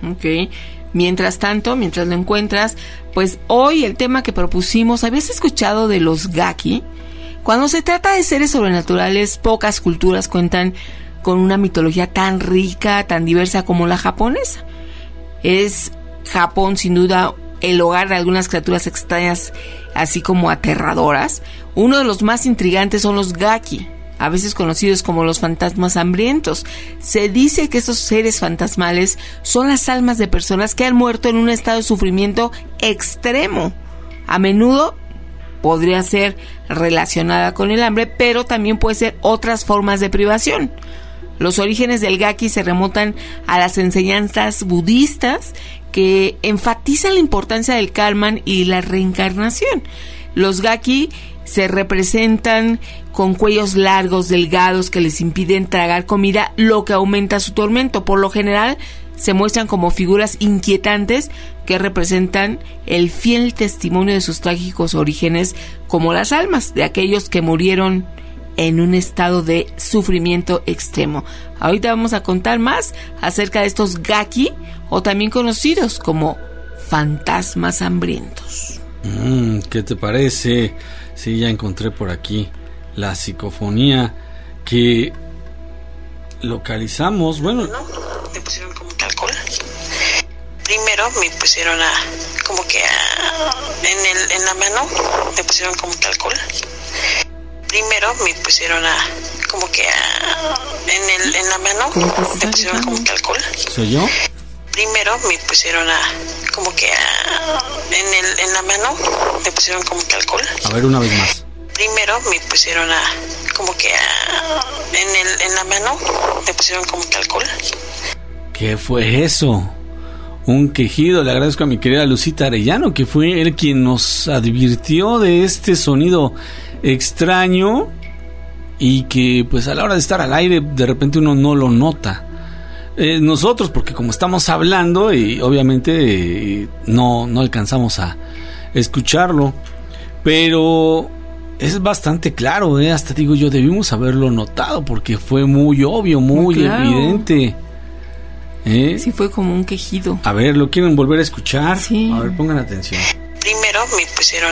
Ok. Mientras tanto, mientras lo encuentras, pues hoy el tema que propusimos, ¿habías escuchado de los Gaki? Cuando se trata de seres sobrenaturales, pocas culturas cuentan con una mitología tan rica, tan diversa como la japonesa. Es Japón sin duda el hogar de algunas criaturas extrañas, así como aterradoras. Uno de los más intrigantes son los Gaki, a veces conocidos como los fantasmas hambrientos. Se dice que estos seres fantasmales son las almas de personas que han muerto en un estado de sufrimiento extremo. A menudo podría ser relacionada con el hambre, pero también puede ser otras formas de privación. Los orígenes del Gaki se remontan a las enseñanzas budistas que enfatizan la importancia del karma y la reencarnación. Los Gaki se representan con cuellos largos, delgados, que les impiden tragar comida, lo que aumenta su tormento. Por lo general, se muestran como figuras inquietantes que representan el fiel testimonio de sus trágicos orígenes, como las almas de aquellos que murieron en un estado de sufrimiento extremo. Ahorita vamos a contar más acerca de estos Gaki, o también conocidos como fantasmas hambrientos. ¿Qué te parece? Sí, ya encontré por aquí la psicofonía que localizamos. Bueno, me pusieron como que alcohol. Primero me pusieron en la mano me pusieron como que alcohol. Primero me pusieron en la mano me pusieron como que alcohol. ¿Soy yo? Primero me pusieron en la mano me pusieron como que alcohol. A ver, una vez más. Primero me pusieron en la mano me pusieron como que alcohol. ¿Qué fue eso? Un quejido. Le agradezco a mi querida Lucita Arellano, que fue él quien nos advirtió de este sonido extraño y que pues a la hora de estar al aire de repente uno no lo nota. Nosotros, porque como estamos hablando y obviamente no alcanzamos a escucharlo, pero es bastante claro, hasta digo yo, debimos haberlo notado porque fue muy obvio, muy claro, evidente. Sí, fue como un quejido. A ver, ¿lo quieren volver a escuchar? Sí. A ver, pongan atención. Primero me pusieron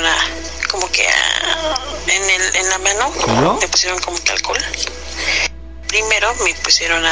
en la mano ¿Yo? me pusieron como que alcohol. Primero me pusieron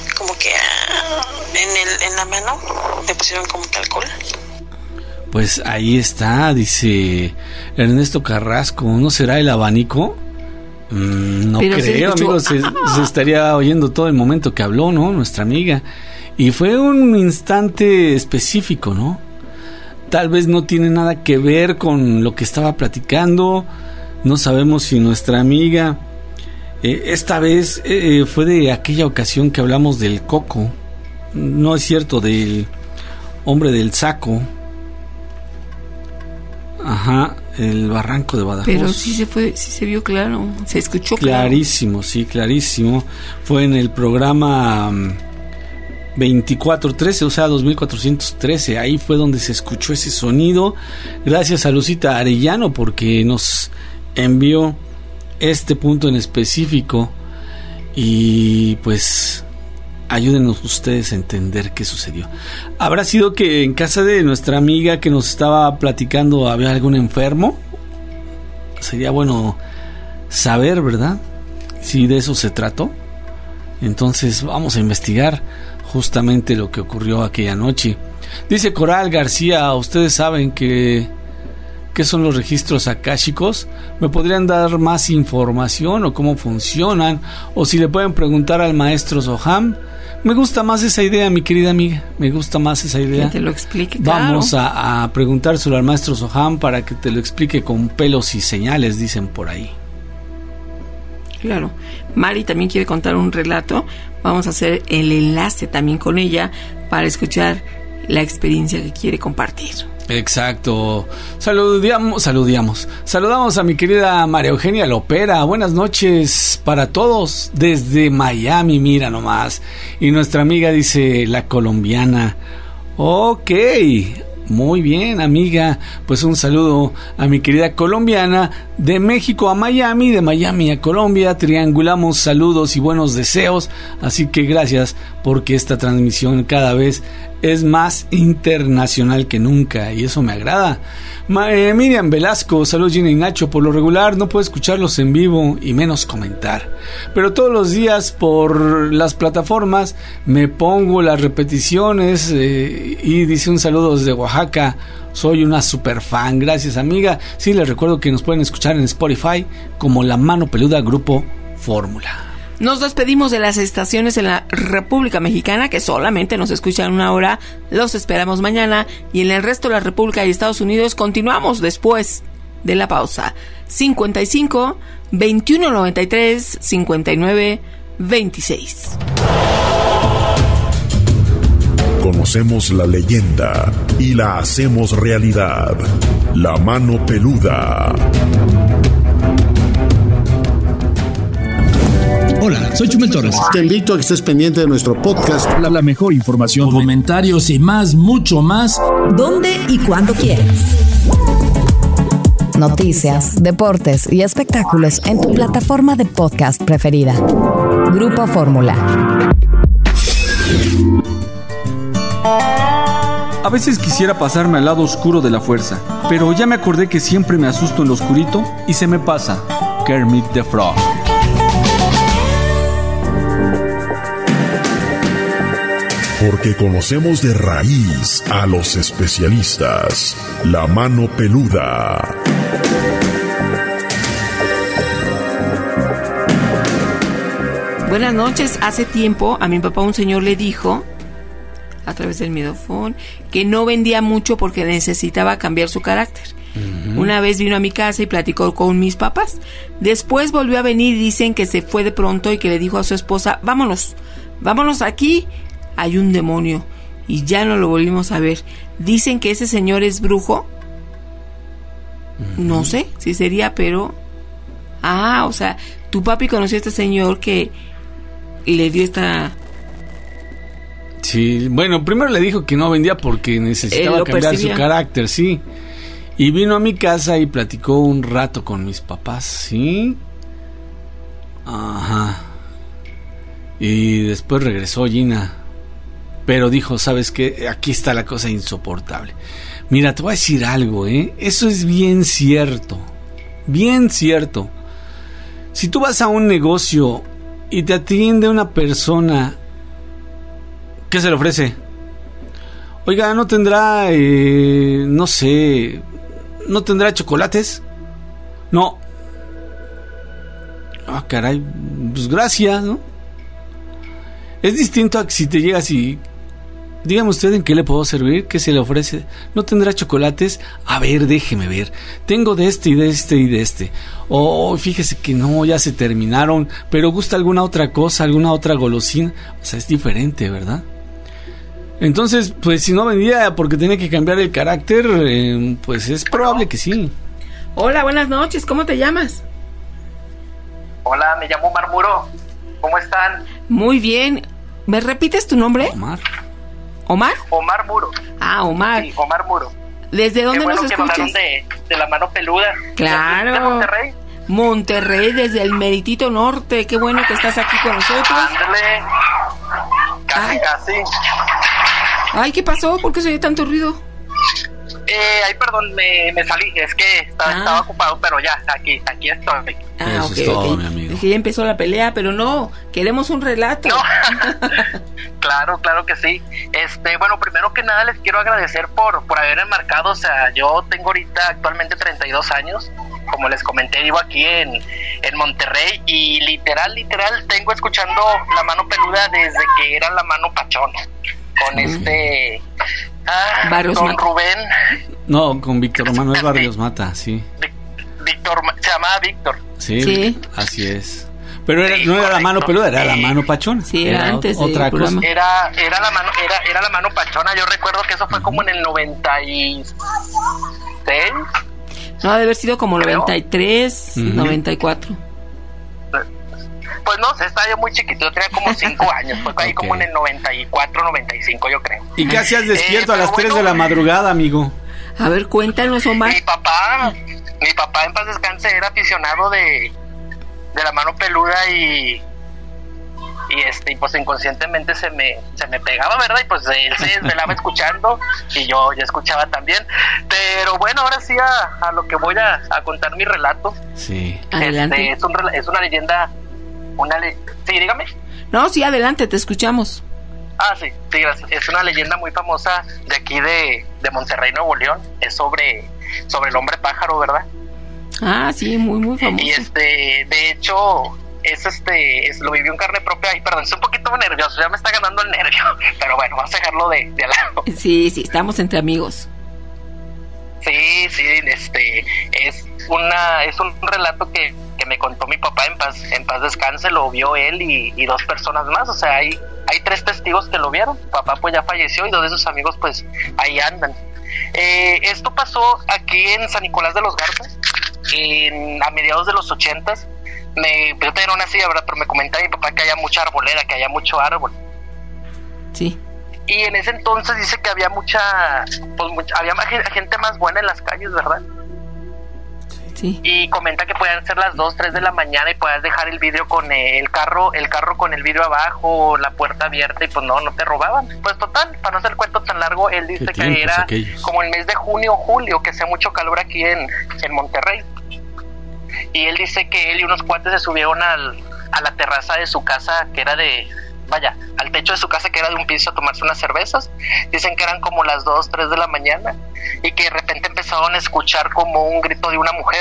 en la mano me pusieron como que alcohol. Pues ahí está, dice Ernesto Carrasco. ¿No será el abanico? No pero creo, amigo. Se estaría oyendo todo el momento que habló, ¿no? Nuestra amiga. Y fue un instante específico, ¿no? Tal vez no tiene nada que ver con lo que estaba platicando. No sabemos si nuestra amiga... esta vez fue de aquella ocasión que hablamos del coco. No es cierto, del hombre del saco. Ajá, el barranco de Badajoz. Pero sí se vio claro, se escuchó clarísimo, claro. Sí, clarísimo. Fue en el programa 2413, o sea, 2413. Ahí fue donde se escuchó ese sonido. Gracias a Lucita Arellano porque nos envió este punto en específico. Y pues ayúdenos ustedes a entender qué sucedió. ¿Habrá sido que en casa de nuestra amiga que nos estaba platicando había algún enfermo? Sería bueno saber, ¿verdad? Si de eso se trató. Entonces vamos a investigar justamente lo que ocurrió aquella noche. Dice Coral García, ¿ustedes saben qué son los registros akáshicos? ¿Me podrían dar más información o cómo funcionan? O si le pueden preguntar al maestro Soham. Me gusta más esa idea, mi querida amiga. Me gusta más esa idea. Que te lo explique, Vamos a preguntárselo al maestro Soham para que te lo explique con pelos y señales, dicen por ahí. Claro. Mari también quiere contar un relato. Vamos a hacer el enlace también con ella para escuchar la experiencia que quiere compartir. Exacto. Saludamos a mi querida María Eugenia Lopera. Buenas noches para todos desde Miami, mira nomás. Y nuestra amiga dice la colombiana. Ok, muy bien, amiga. Pues un saludo a mi querida colombiana de México a Miami, de Miami a Colombia. Triangulamos saludos y buenos deseos, así que gracias porque esta transmisión cada vez es más internacional que nunca y eso me agrada. Miriam Velasco, saludos Gina y Nacho. Por lo regular no puedo escucharlos en vivo y menos comentar, pero todos los días por las plataformas me pongo las repeticiones y dice un saludo desde Oaxaca. Soy una super fan, gracias amiga. Sí, les recuerdo que nos pueden escuchar en Spotify como La Mano Peluda Grupo Fórmula. Nos despedimos de las estaciones en la República Mexicana que solamente nos escuchan una hora. Los esperamos mañana y en el resto de la República y Estados Unidos continuamos después de la pausa. 55 21 93 59 26. Conocemos la leyenda y la hacemos realidad. La Mano Peluda. Hola, soy Chumel Torres. Te invito a que estés pendiente de nuestro podcast. La mejor información, comentarios y más, mucho más. ¿Dónde y cuándo quieras? Noticias, deportes y espectáculos en tu plataforma de podcast preferida. Grupo Fórmula. A veces quisiera pasarme al lado oscuro de la fuerza, pero ya me acordé que siempre me asusto en lo oscurito y se me pasa. Kermit the Frog. Porque conocemos de raíz a los especialistas. La Mano Peluda. Buenas noches. Hace tiempo a mi papá un señor le dijo, a través del midofón, que no vendía mucho porque necesitaba cambiar su carácter. Una vez vino a mi casa y platicó con mis papás. Después volvió a venir y dicen que se fue de pronto y que le dijo a su esposa, vámonos aquí. Hay un demonio y ya no lo volvimos a ver. Dicen que ese señor es brujo. No sé si sería, pero... o sea, tu papi conoció a este señor que le dio esta... Sí, bueno, primero le dijo que no vendía porque necesitaba cambiar su carácter, sí. Y vino a mi casa y platicó un rato con mis papás, ¿sí? Ajá. Y después regresó Gina. Pero dijo, ¿sabes qué? Aquí está la cosa insoportable. Mira, te voy a decir algo, ¿eh? Eso es bien cierto. Bien cierto. Si tú vas a un negocio y te atiende una persona, ¿qué se le ofrece? Oiga, ¿no tendrá, no sé, no tendrá chocolates? No. Caray, pues gracias, ¿no? Es distinto a que si te llegas y... Dígame usted en qué le puedo servir, qué se le ofrece. ¿No tendrá chocolates? A ver, déjeme ver. Tengo de este y de este y de este. Fíjese que no, ya se terminaron. Pero ¿gusta alguna otra cosa, alguna otra golosina? O sea, es diferente, ¿verdad? Entonces, pues si no vendía porque tenía que cambiar el carácter, pues es probable que sí. Hola, buenas noches. ¿Cómo te llamas? Hola, me llamo Omar Muro. ¿Cómo están? Muy bien. ¿Me repites tu nombre? Omar. ¿Omar? Omar Muro. Omar. Sí, Omar Muro. ¿Desde dónde nos escuchas? Que de La Mano Peluda. Claro. ¿De Monterrey? Monterrey, desde el meritito norte. Qué bueno que estás aquí con nosotros. Ándale. Casi. Ay, ¿qué pasó? ¿Por qué se oye tanto ruido? Perdón, me salí. Es que estaba ocupado, pero ya, aquí estoy. Eso es todo, mi amigo. Es que ya empezó la pelea, pero no, queremos un relato. No. Claro que sí. Bueno, primero que nada les quiero agradecer por haberme marcado. O sea, yo tengo ahorita actualmente 32 años. Como les comenté, vivo aquí en Monterrey y literal tengo escuchando La Mano Peluda desde que era La Mano Pachona. Con con Rubén. No, con Víctor Manuel Barrios Mata, sí. Se llamaba Víctor. Sí, así es. Pero no era La Mano Peluda, era La Mano Pachona. Sí, era antes otra cosa. Era la mano Pachona. Yo recuerdo que eso fue como en el 96. No, debe haber sido como 93, 94. Pues no sé, estaba yo muy chiquito, yo tenía como 5 años, fue ahí como en el 94, 95 yo creo. ¿Y qué hacías despierto a las 3 de la madrugada, amigo? A ver, cuéntanos, Omar. Mi papá mi papá en paz descanse era aficionado de la mano peluda y pues inconscientemente se me pegaba, ¿verdad? Y pues él se desvelaba escuchando y yo escuchaba también. Pero bueno, ahora sí a lo que voy a contar mi relato. Sí. Adelante. Es una leyenda, sí, dígame. No, sí, adelante, te escuchamos. Sí, gracias. Es una leyenda muy famosa de aquí de Monterrey, Nuevo León. Es sobre el hombre pájaro, ¿verdad? Sí, muy, muy famoso. Y de hecho, lo vivió en carne propia. Ay, perdón, estoy un poquito nervioso, ya me está ganando el nervio. Pero bueno, vamos a dejarlo de lado. Sí, estamos entre amigos. Sí, es un relato que me contó mi papá en paz descanse, lo vio él y 2 personas más, o sea, hay 3 testigos que lo vieron. Papá pues ya falleció y 2 de sus amigos pues ahí andan. Esto pasó aquí en San Nicolás de los Garzas, a mediados de los 80s. Yo tenía una silla, ¿verdad? Pero me comentaba mi papá que había mucha arboleda, que había mucho árbol. Sí. Y en ese entonces dice que había había gente más buena en las calles, ¿verdad? Sí. Y comenta que podían ser las 2, 3 de la mañana y podías dejar el vidrio con el carro con el vidrio abajo, la puerta abierta y pues no te robaban. Pues total, para no hacer el cuento tan largo, él dice que era como el mes de junio o julio, que hacía mucho calor aquí en Monterrey. Y él dice que él y unos cuates se subieron a la terraza de su casa, que era al techo de su casa, que era de un piso, a tomarse unas cervezas. Dicen que eran como las 2, 3 de la mañana y que de repente empezaron a escuchar como un grito de una mujer.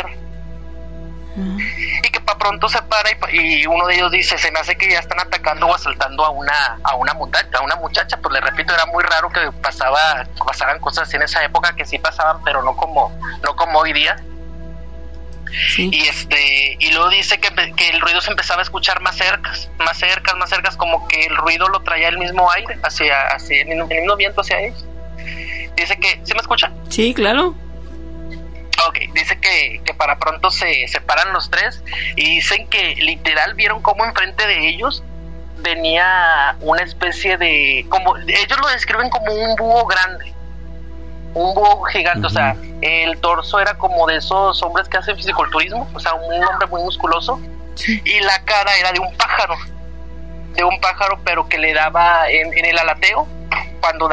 Y que para pronto se para y uno de ellos dice, se me hace que ya están atacando o asaltando a una muchacha. Pues le repito, era muy raro que pasaran cosas así en esa época, que sí pasaban, pero no como hoy día. Sí. Y luego dice que el ruido se empezaba a escuchar más cercas, como que el ruido lo traía el mismo aire hacia el mismo viento hacia ellos. Dice que, ¿sí me escuchan? Sí, claro. Ok, dice que para pronto se separan los 3 y dicen que literal vieron cómo enfrente de ellos venía una especie de, como ellos lo describen como un búho grande, un búho gigante. Uh-huh. O sea, el torso era como de esos hombres que hacen fisiculturismo, o sea, un hombre muy musculoso. Sí. Y la cara era de un pájaro, pero que le daba en el alateo, cuando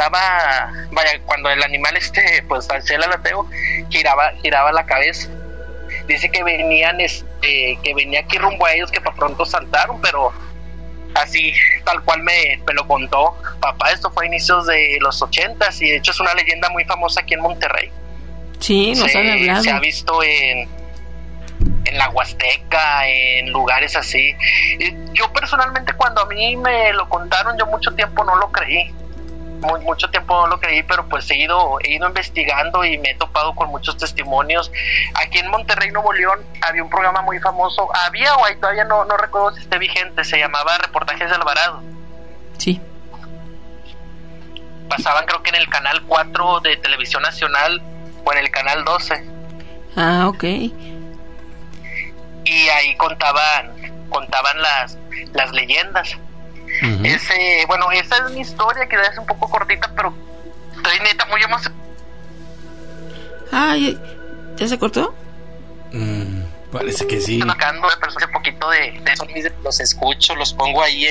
el animal pues hacía el alateo, giraba la cabeza. Dice que venía aquí rumbo a ellos, que para pronto saltaron, pero así tal cual me lo contó papá. Esto fue a inicios de los 80s y de hecho es una leyenda muy famosa aquí en Monterrey. Sí, nos han hablado. Se ha visto en la Huasteca, en lugares así. Yo personalmente, cuando a mí me lo contaron, yo mucho tiempo no lo creí, pero pues he ido investigando y me he topado con muchos testimonios. Aquí en Monterrey, Nuevo León, había un programa muy famoso, o hay todavía, no recuerdo si esté vigente, se llamaba Reportajes de Alvarado. Sí. Pasaban creo que en el canal 4 de Televisión Nacional o en el canal 12. Ah, ok. Y ahí contaban las leyendas. Uh-huh. Esa es mi historia, que es un poco cortita, pero estoy neta muy emocionado. ¿Ya se cortó? Parece que sí. Estoy acabando de personas un poquito de eso, los escucho, los pongo ahí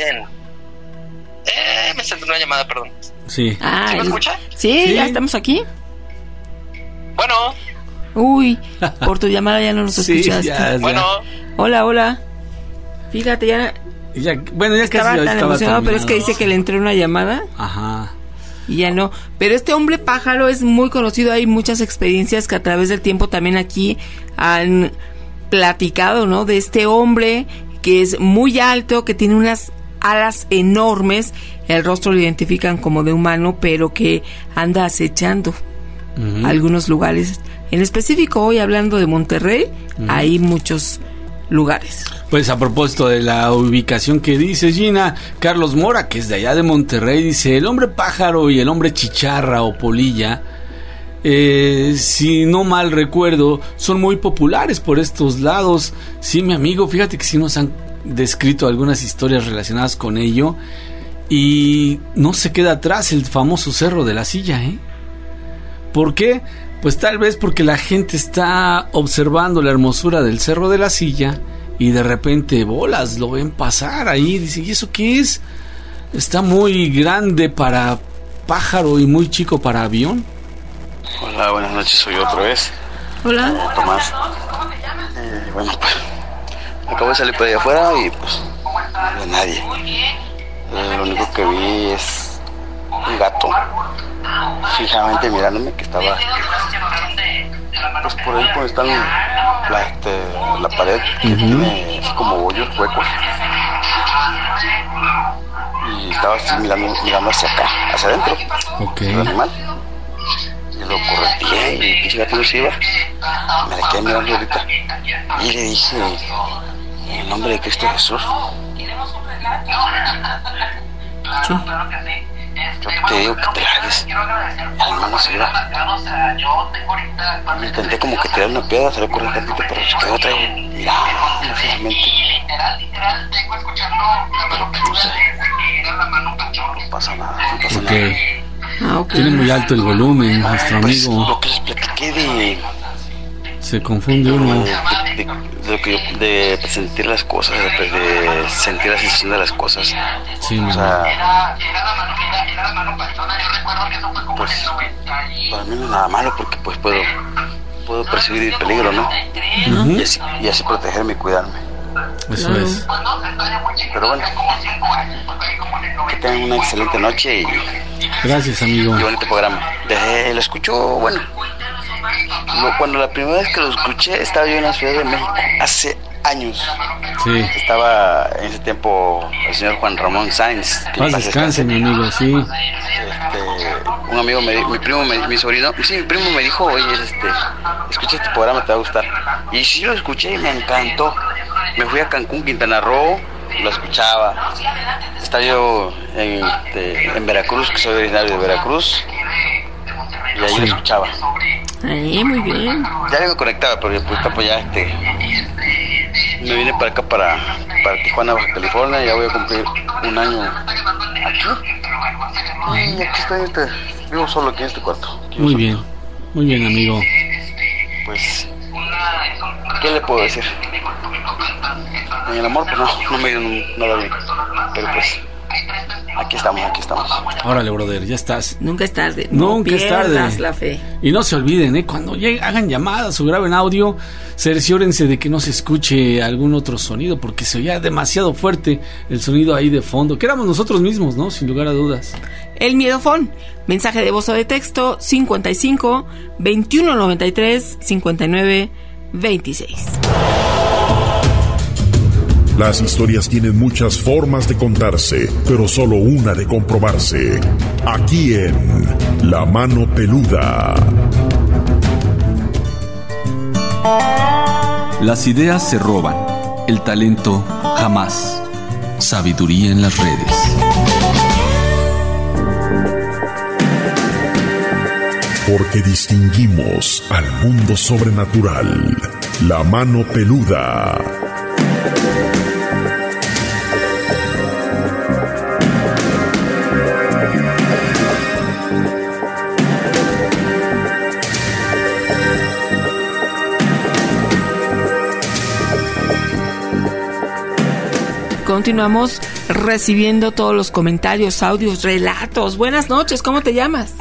me salió una llamada, perdón. Sí. ¿Sí me escucha? Sí, ya estamos aquí. Bueno. Uy, por tu llamada ya no nos escuchaste. Ya. Bueno. Hola. Fíjate, ya estaba tan emocionado, pero es que dice que le entró una llamada. Ajá. Y ya no. Pero este hombre pájaro es muy conocido. Hay muchas experiencias que a través del tiempo también aquí han platicado, ¿no? De este hombre que es muy alto, que tiene unas alas enormes. El rostro lo identifican como de humano, pero que anda acechando algunos lugares. En específico, hoy hablando de Monterrey, hay muchos lugares. Pues a propósito de la ubicación que dice Gina, Carlos Mora, que es de allá de Monterrey, dice: el hombre pájaro y el hombre chicharra o polilla, si no mal recuerdo, son muy populares por estos lados. Sí, mi amigo, fíjate que sí nos han descrito algunas historias relacionadas con ello. Y no se queda atrás el famoso Cerro de la Silla, ¿eh? ¿Por qué? Pues tal vez porque la gente está observando la hermosura del Cerro de la Silla y de repente bolas lo ven pasar ahí. Dice, ¿y eso qué es? Está muy grande para pájaro y muy chico para avión. Hola, buenas noches, soy yo otra vez. Hola. Tomás. Bueno, pues acabo de salir por allá afuera y pues no había nadie. Lo único que vi es un gato fijamente mirándome, que estaba pues por ahí donde está la pared, que tiene así como hoyos, huecos, y estaba así mirando hacia acá, hacia adentro. El animal, y lo correteé y el pinche gato no se iba. Me le quedé mirando ahorita y le dije, en el nombre de Cristo Jesús, sí, yo te digo que te largues. El animal no se iba. Me intenté como que tirar una piedra, salió corriendo tantito, pero se quedó otra vez mirando fijamente. Pero pues no sé, no pasa nada, no pasa nada. Okay. Tiene muy alto el volumen, nuestro pues, amigo. Lo que les platiqué se confunde uno. De sentir las cosas, de sentir la sensación de las cosas. Sí, o sea, pues para mí no es nada malo, porque pues puedo percibir el peligro, ¿no? Y así protegerme y cuidarme. Eso es. Pero bueno, que tengan una excelente noche y gracias, amigo. Y bonito programa. Lo escucho, bueno, cuando la primera vez que lo escuché estaba yo en la Ciudad de México, hace años. Sí. Estaba en ese tiempo el señor Juan Ramón Sáenz. Paz descanse, mi amigo, sí. Un amigo, mi primo me dijo, oye, escucha este programa, te va a gustar. Y sí lo escuché y me encantó. Me fui a Cancún, Quintana Roo, lo escuchaba. Estaba yo en Veracruz, que soy originario de Veracruz, y ahí lo escuchaba. Muy bien. Ya me conectaba, pero pues ya me vine para acá, para Tijuana, Baja California. Ya voy a cumplir un año aquí. Y aquí estoy, vivo solo aquí en este cuarto. Muy bien, amigo. Pues, ¿qué le puedo decir? En el amor, pues no me dio nada bien. Pero pues, aquí estamos. Órale, brother, ya estás. Nunca es tarde. Nunca es tarde. La fe. Y no se olviden, cuando hagan llamadas o graben audio, cerciórense de que no se escuche algún otro sonido, porque se oía demasiado fuerte el sonido ahí de fondo, que éramos nosotros mismos, ¿no? Sin lugar a dudas. El miedofón, mensaje de voz o de texto 55 21 93 59 26. Las historias tienen muchas formas de contarse, pero solo una de comprobarse. Aquí en La Mano Peluda. Las ideas se roban, el talento jamás. Sabiduría en las redes. Porque distinguimos al mundo sobrenatural. La Mano Peluda. Continuamos recibiendo todos los comentarios, audios, relatos. Buenas noches, ¿cómo te llamas?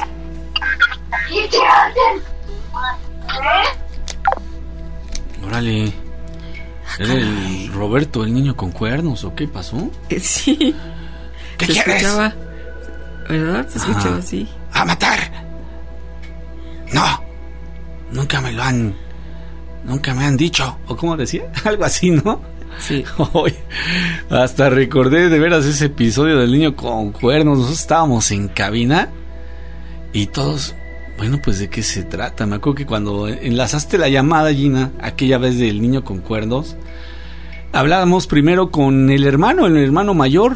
Órale. ¿Era el Roberto, el niño con cuernos, o qué pasó? Sí. ¿Qué se quieres? Escuchaba, ¿verdad? Se escuchaba así. ¡A matar! No. Nunca me han dicho. ¿O cómo decía? Algo así, ¿no? Sí. Hasta recordé de veras ese episodio del niño con cuernos. Nosotros estábamos en cabina y todos, bueno, pues ¿de qué se trata? Me acuerdo que cuando enlazaste la llamada, Gina, aquella vez del niño con cuernos, hablábamos primero con el hermano mayor,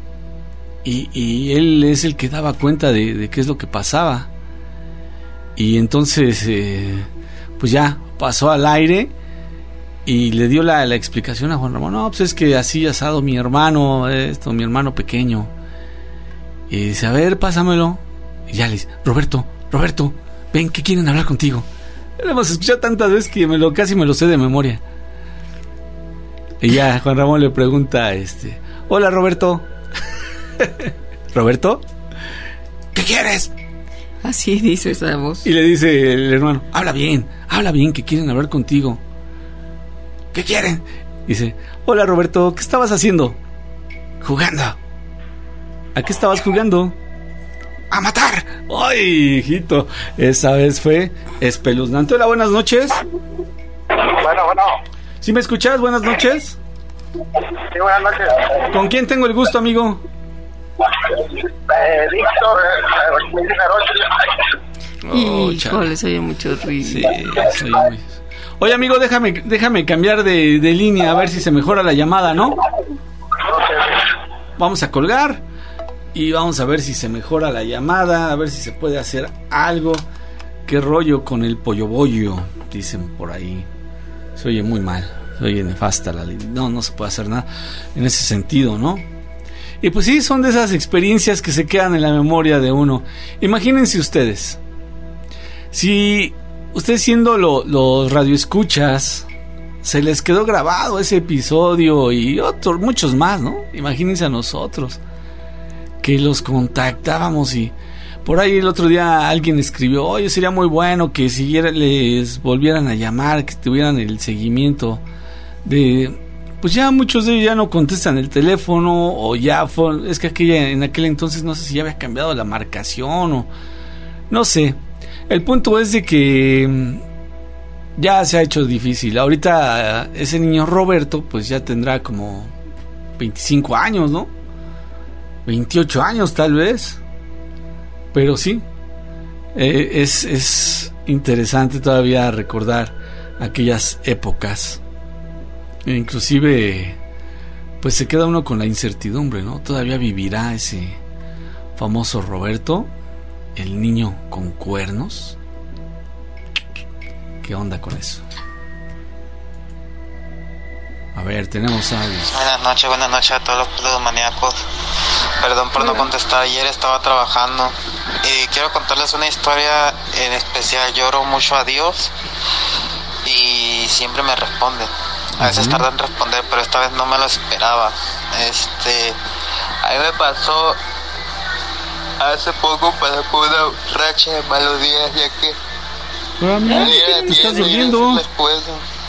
y él es el que daba cuenta de qué es lo que pasaba. Y entonces pues ya pasó al aire y le dio la explicación a Juan Ramón. No, pues es que así asado mi hermano pequeño. Y dice, a ver, pásamelo. Y ya le dice, Roberto, ven, ¿qué quieren hablar contigo? Lo hemos escuchado tantas veces que casi me lo sé de memoria. Y ya Juan Ramón le pregunta, hola Roberto. ¿Roberto? ¿Qué quieres? Así dice esa voz. Y le dice el hermano, habla bien, que quieren hablar contigo. ¿Qué quieren? Dice, hola Roberto, ¿qué estabas haciendo? Jugando. ¿A qué estabas jugando? ¡A matar! ¡Ay, hijito! Esa vez fue espeluznante. Hola, buenas noches. Bueno. ¿Sí me escuchas? Buenas noches. Sí, buenas noches. ¿Con quién tengo el gusto, amigo? Víctor. Híjole, se oye mucho ruido. Sí, se oye muy... Oye, amigo, déjame cambiar de línea a ver si se mejora la llamada, ¿no? Vamos a colgar y vamos a ver si se mejora la llamada, a ver si se puede hacer algo. ¿Qué rollo con el pollo bollo? Dicen por ahí. Se oye muy mal, se oye nefasta la línea. No se puede hacer nada en ese sentido, ¿no? Y pues sí, son de esas experiencias que se quedan en la memoria de uno. Imagínense ustedes, si ustedes siendo los radioescuchas, se les quedó grabado ese episodio y muchos más, ¿no? Imagínense a nosotros, que los contactábamos y por ahí el otro día alguien escribió, oye, sería muy bueno que les volvieran a llamar, que tuvieran el seguimiento de... Pues ya muchos de ellos ya no contestan el teléfono o ya es que en aquel entonces no sé si ya había cambiado la marcación o... No sé. El punto es de que ya se ha hecho difícil. Ahorita ese niño Roberto pues ya tendrá como 25 años, ¿no? 28 años tal vez. Pero sí, es interesante todavía recordar aquellas épocas. Inclusive pues se queda uno con la incertidumbre, ¿no? Todavía vivirá ese famoso Roberto, el niño con cuernos. ¿Qué onda con eso? A ver, tenemos algo. Buenas noches a todos los maníacos. Perdón por no contestar, ayer estaba trabajando y quiero contarles una historia en especial. Yo oro mucho a Dios y siempre me responde. A veces tarda en responder, pero esta vez no me lo esperaba. A mí me pasó hace poco, pasé por una racha de malos días, ya que ¿te estás durmiendo? Después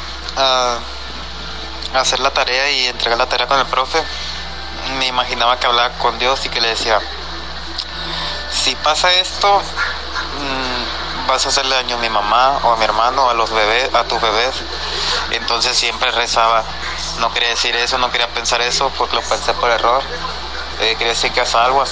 hacer la tarea y entregar la tarea con el profe, me imaginaba que hablaba con Dios y que le decía, si pasa esto, vas a hacerle daño a mi mamá o a mi hermano, a los bebés, a tus bebés. Entonces siempre rezaba. No quería decir eso, no quería pensar eso, porque lo pensé por error. Quería decir que a salvo.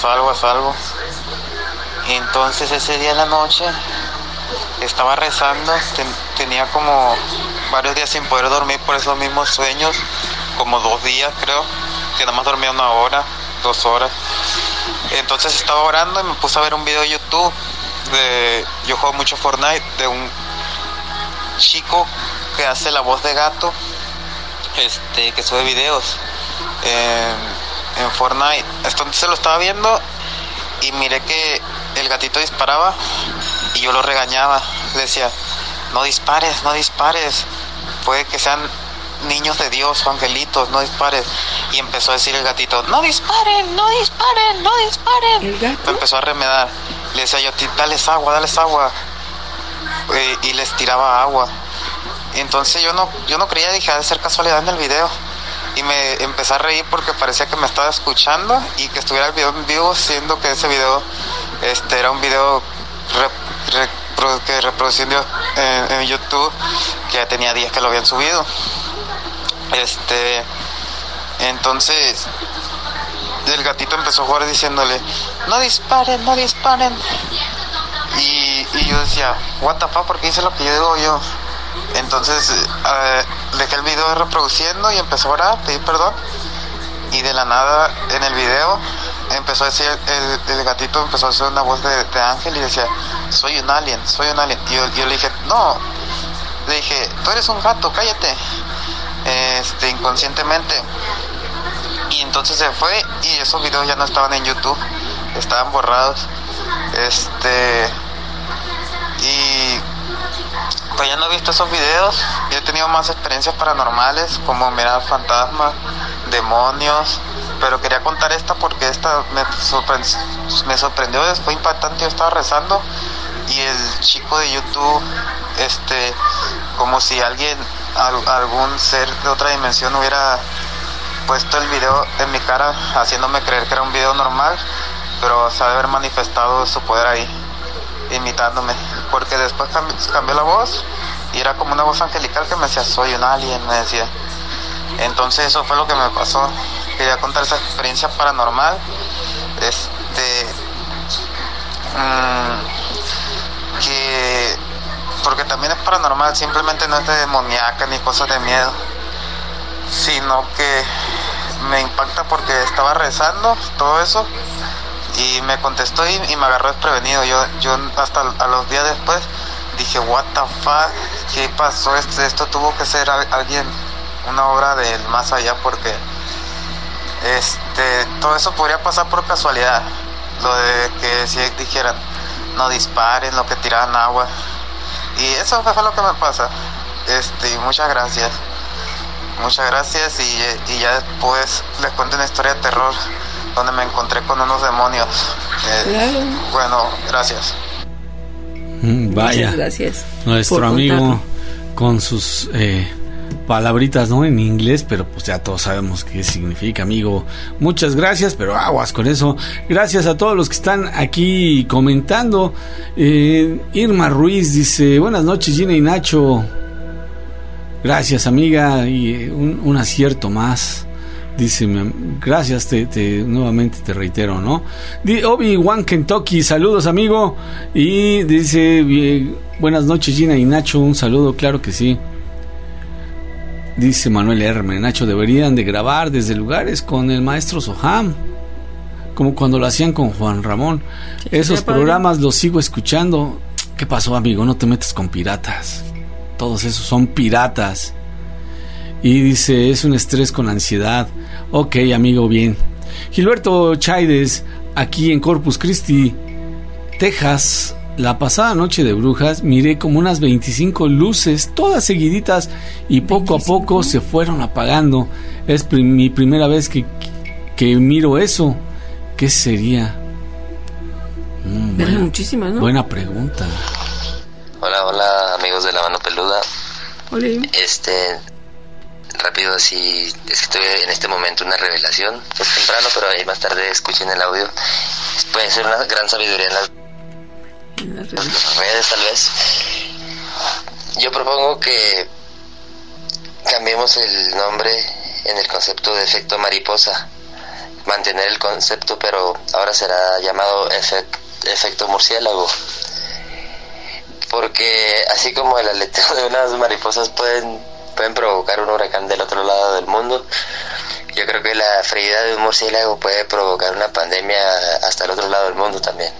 Y entonces ese día en la noche estaba rezando, tenía como varios días sin poder dormir por esos mismos sueños, como 2 días creo, que nada más dormía 1 hora, 2 horas. Entonces estaba orando y me puse a ver un video de YouTube yo juego mucho Fortnite, de un chico que hace la voz de gato, que sube videos en Fortnite. Entonces lo estaba viendo y miré que el gatito disparaba y yo lo regañaba, le decía, no dispares, puede que sean niños de Dios o angelitos, no dispares. Y empezó a decir el gatito, no disparen. ¿El gato? Me empezó a remedar. Le decía yo, dales agua. Y les tiraba agua. Entonces yo no creía, dije, ha de ser casualidad en el video. Y me empecé a reír porque parecía que me estaba escuchando y que estuviera el video en vivo, siendo que ese video era un video que reproducí en YouTube, que ya tenía días que lo habían subido. Entonces el gatito empezó a jugar diciéndole, no disparen. Y yo decía, what the fuck, ¿por qué hice lo que yo digo yo? Entonces dejé el video reproduciendo y empezó a orar, pedir perdón. Y de la nada en el video empezó a decir, el gatito empezó a hacer una voz de ángel y decía, soy un alien. Y yo le dije, no, le dije, tú eres un gato, cállate. Inconscientemente. Y entonces se fue y esos videos ya no estaban en YouTube, estaban borrados. Y pues ya no he visto esos videos. Yo he tenido más experiencias paranormales, como mirar fantasmas, demonios, pero quería contar esta porque esta me sorprendió, fue impactante. Yo estaba rezando y el chico de YouTube, como si alguien, algún ser de otra dimensión hubiera puesto el video en mi cara, haciéndome creer que era un video normal, pero se ha de haber manifestado su poder ahí, imitándome, porque después cambió la voz y era como una voz angelical que me decía, soy un alien, me decía. Entonces eso fue lo que me pasó. Quería contar esa experiencia paranormal, que porque también es paranormal, simplemente no es de demoníaca ni cosas de miedo, sino que me impacta porque estaba rezando todo eso y me contestó y me agarró desprevenido. Yo hasta a los días después dije, what the fuck, ¿qué pasó? Esto tuvo que ser alguien, una obra del más allá, porque todo eso podría pasar por casualidad. Lo de que si dijeran no disparen, lo que tiraban agua, y eso fue lo que me pasa. Y muchas gracias y ya después les cuento una historia de terror donde me encontré con unos demonios. Bueno, gracias. Vaya, muchas gracias. Nuestro amigo con sus palabritas, ¿no? En inglés, pero pues ya todos sabemos qué significa, amigo. Muchas gracias, pero aguas con eso. Gracias a todos los que están aquí comentando. Irma Ruiz dice, buenas noches, Gina y Nacho. Gracias, amiga, y un acierto más. Dice, gracias, nuevamente te reitero, ¿no? Obi-Wan Kentucky, saludos, amigo. Y dice, buenas noches, Gina y Nacho, un saludo, claro que sí. Dice Manuel Herme, Nacho, deberían de grabar desde lugares con el maestro Soham, como cuando lo hacían con Juan Ramón. Sí, esos programas los sigo escuchando. ¿Qué pasó, amigo? No te metes con piratas. Todos esos son piratas. Y dice, es un estrés con ansiedad. Ok, amigo, bien. Gilberto Chaides, aquí en Corpus Christi, Texas. La pasada noche de brujas miré como unas 25 luces, todas seguiditas, y poco 25. A poco se fueron apagando. Es mi primera vez que miro eso. ¿Qué sería? Muchísimas, ¿no? Buena pregunta. Hola amigos de La Mano Peluda. Hola. Rápido, así es que estoy en este momento una revelación. Es temprano, pero ahí más tarde escuchen el audio. Puede ser una gran sabiduría en las redes, tal vez. Yo propongo que cambiemos el nombre en el concepto de efecto mariposa. Mantener el concepto, pero ahora será llamado efecto murciélago. Porque así como el aleteo de unas mariposas pueden provocar un huracán del otro lado del mundo, yo creo que la freída de un murciélago puede provocar una pandemia hasta el otro lado del mundo también.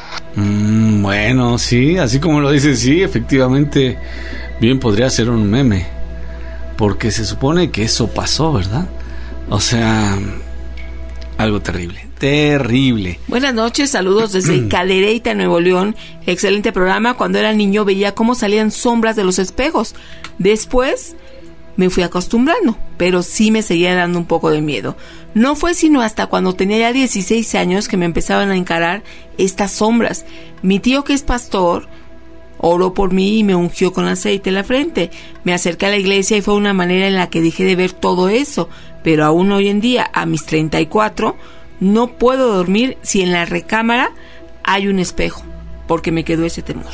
Bueno, sí, así como lo dices, sí, efectivamente, bien podría ser un meme, porque se supone que eso pasó, ¿verdad? O sea, algo terrible, terrible. Buenas noches, saludos desde Cadereyta, Nuevo León. Excelente programa. Cuando era niño veía cómo salían sombras de los espejos. Después me fui acostumbrando, pero sí me seguía dando un poco de miedo. No fue sino hasta cuando tenía ya 16 años que me empezaban a encarar estas sombras. Mi tío, que es pastor, oró por mí y me ungió con aceite en la frente. Me acerqué a la iglesia y fue una manera en la que dejé de ver todo eso. Pero aún hoy en día, a mis 34, no puedo dormir si en la recámara hay un espejo, porque me quedó ese temor.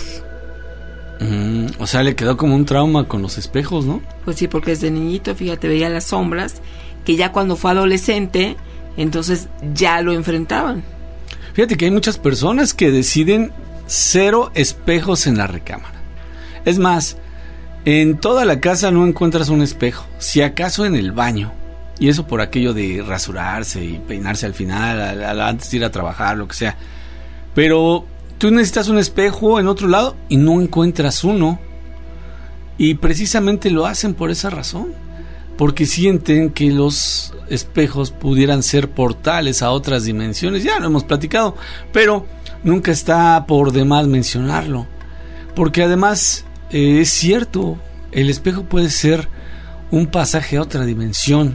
O sea, le quedó como un trauma con los espejos, ¿no? Pues sí, porque desde niñito, fíjate, veía las sombras, que ya cuando fue adolescente, entonces ya lo enfrentaban. Fíjate que hay muchas personas que deciden 0 espejos en la recámara. Es más, en toda la casa no encuentras un espejo, si acaso en el baño. Y eso por aquello de rasurarse y peinarse al final, antes de ir a trabajar, lo que sea. Pero tú necesitas un espejo en otro lado y no encuentras uno. Y precisamente lo hacen por esa razón. Porque sienten que los espejos pudieran ser portales a otras dimensiones. Ya lo hemos platicado, pero nunca está por demás mencionarlo. Porque además es cierto, el espejo puede ser un pasaje a otra dimensión.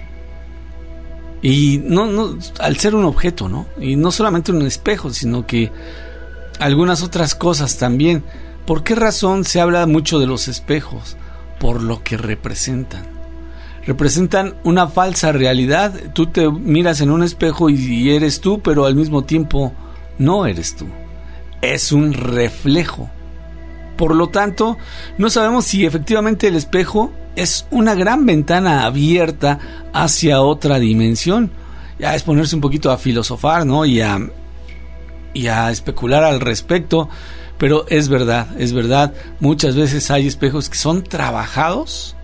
Y no al ser un objeto, ¿no? Y no solamente un espejo, sino que algunas otras cosas también. ¿Por qué razón se habla mucho de los espejos? Por lo que representan. Representan una falsa realidad. Tú te miras en un espejo y eres tú, pero al mismo tiempo no eres tú. Es un reflejo. Por lo tanto, no sabemos si efectivamente el espejo es una gran ventana abierta hacia otra dimensión. Ya es ponerse un poquito a filosofar, ¿no? Y a especular al respecto. Pero es verdad. Muchas veces hay espejos que son trabajados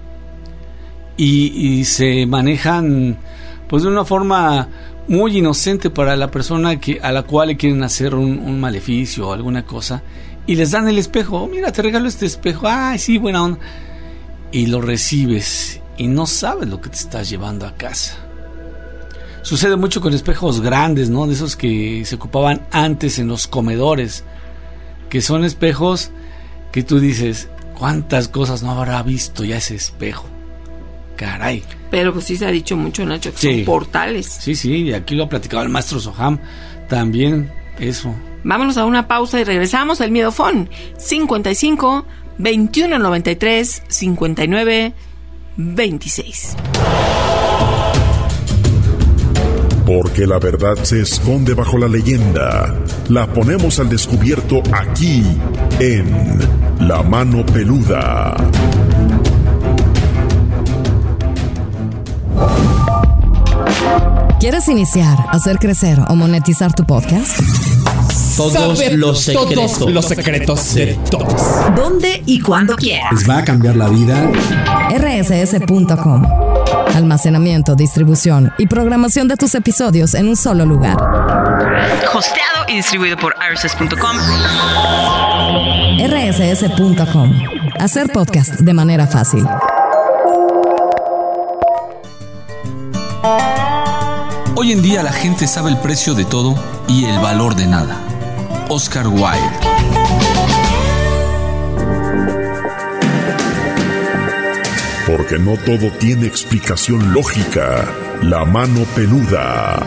y se manejan pues de una forma muy inocente para la persona a la cual le quieren hacer un maleficio o alguna cosa. Y les dan el espejo. Mira, te regalo este espejo. Ay, sí, buena onda. Y lo recibes y no sabes lo que te estás llevando a casa. Sucede mucho con espejos grandes, ¿no? De esos que se ocupaban antes en los comedores, que son espejos que tú dices, ¿cuántas cosas no habrá visto ya ese espejo? Caray. Pero pues sí se ha dicho mucho, Nacho, que son portales. Sí, y aquí lo ha platicado el maestro Soham también, eso. Vámonos a una pausa y regresamos al Miedofón. 55 21 93 59 26. Porque la verdad se esconde bajo la leyenda. La ponemos al descubierto aquí en La Mano Peluda. ¿Quieres iniciar, hacer crecer o monetizar tu podcast? Todos los secretos de todos. ¿Dónde y cuándo quieras? Les va a cambiar la vida. rss.com. Almacenamiento, distribución y programación de tus episodios en un solo lugar. Hosteado y distribuido por rss.com. rss.com. Hacer podcast de manera fácil. Hoy en día la gente sabe el precio de todo y el valor de nada. Oscar Wilde. Porque no todo tiene explicación lógica. La Mano Peluda.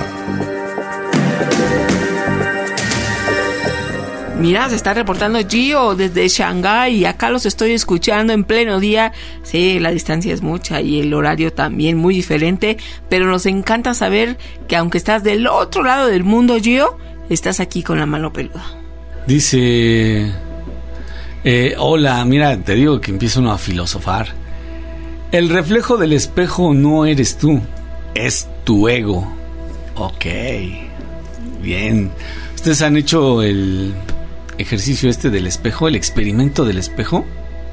Mira, se está reportando Gio desde Shanghái y acá los estoy escuchando en pleno día. Sí, la distancia es mucha y el horario también muy diferente, pero nos encanta saber que aunque estás del otro lado del mundo, Gio, estás aquí con La Mano Peluda. Dice, hola, mira, te digo que empieza uno a filosofar. El reflejo del espejo no eres tú, es tu ego. Ok, bien. ¿Ustedes han hecho el ejercicio del espejo, el experimento del espejo?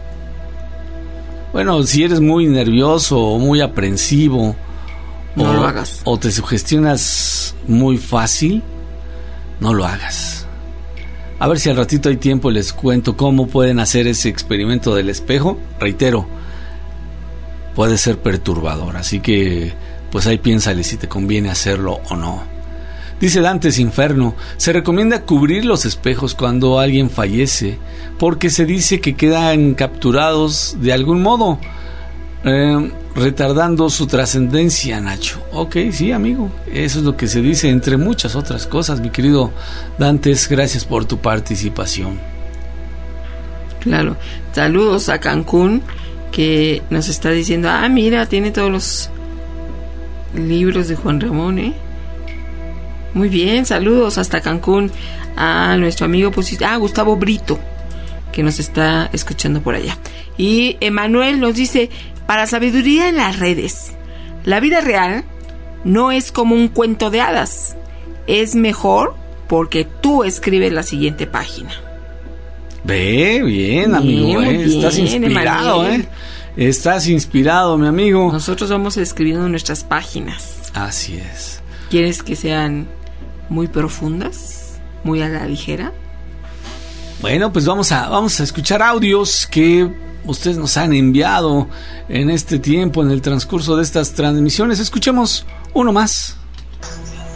Bueno, si eres muy nervioso o muy aprensivo, no lo hagas. O te sugestionas muy fácil, no lo hagas. A ver si al ratito hay tiempo, les cuento cómo pueden hacer ese experimento del espejo. Reitero, puede ser perturbador, así que pues ahí piénsale si te conviene hacerlo o no. Dice Dantes Inferno, se recomienda cubrir los espejos cuando alguien fallece, porque se dice que quedan capturados de algún modo, retardando su trascendencia, Nacho. Ok, sí, amigo, eso es lo que se dice, entre muchas otras cosas, mi querido Dantes, gracias por tu participación. Claro, saludos a Cancún, que nos está diciendo, mira, tiene todos los libros de Juan Ramón, Muy bien, saludos hasta Cancún a nuestro amigo Gustavo Brito, que nos está escuchando por allá. Y Emanuel nos dice, para sabiduría en las redes, la vida real no es como un cuento de hadas, es mejor porque tú escribes la siguiente página. Ve, bien, amigo, estás inspirado, Emanuel. Estás inspirado, mi amigo. Nosotros vamos escribiendo nuestras páginas. Así es. ¿Quieres que sean muy profundas, muy a la ligera? Bueno, pues vamos a escuchar audios que ustedes nos han enviado en este tiempo, en el transcurso de estas transmisiones. Escuchemos uno más. Buenas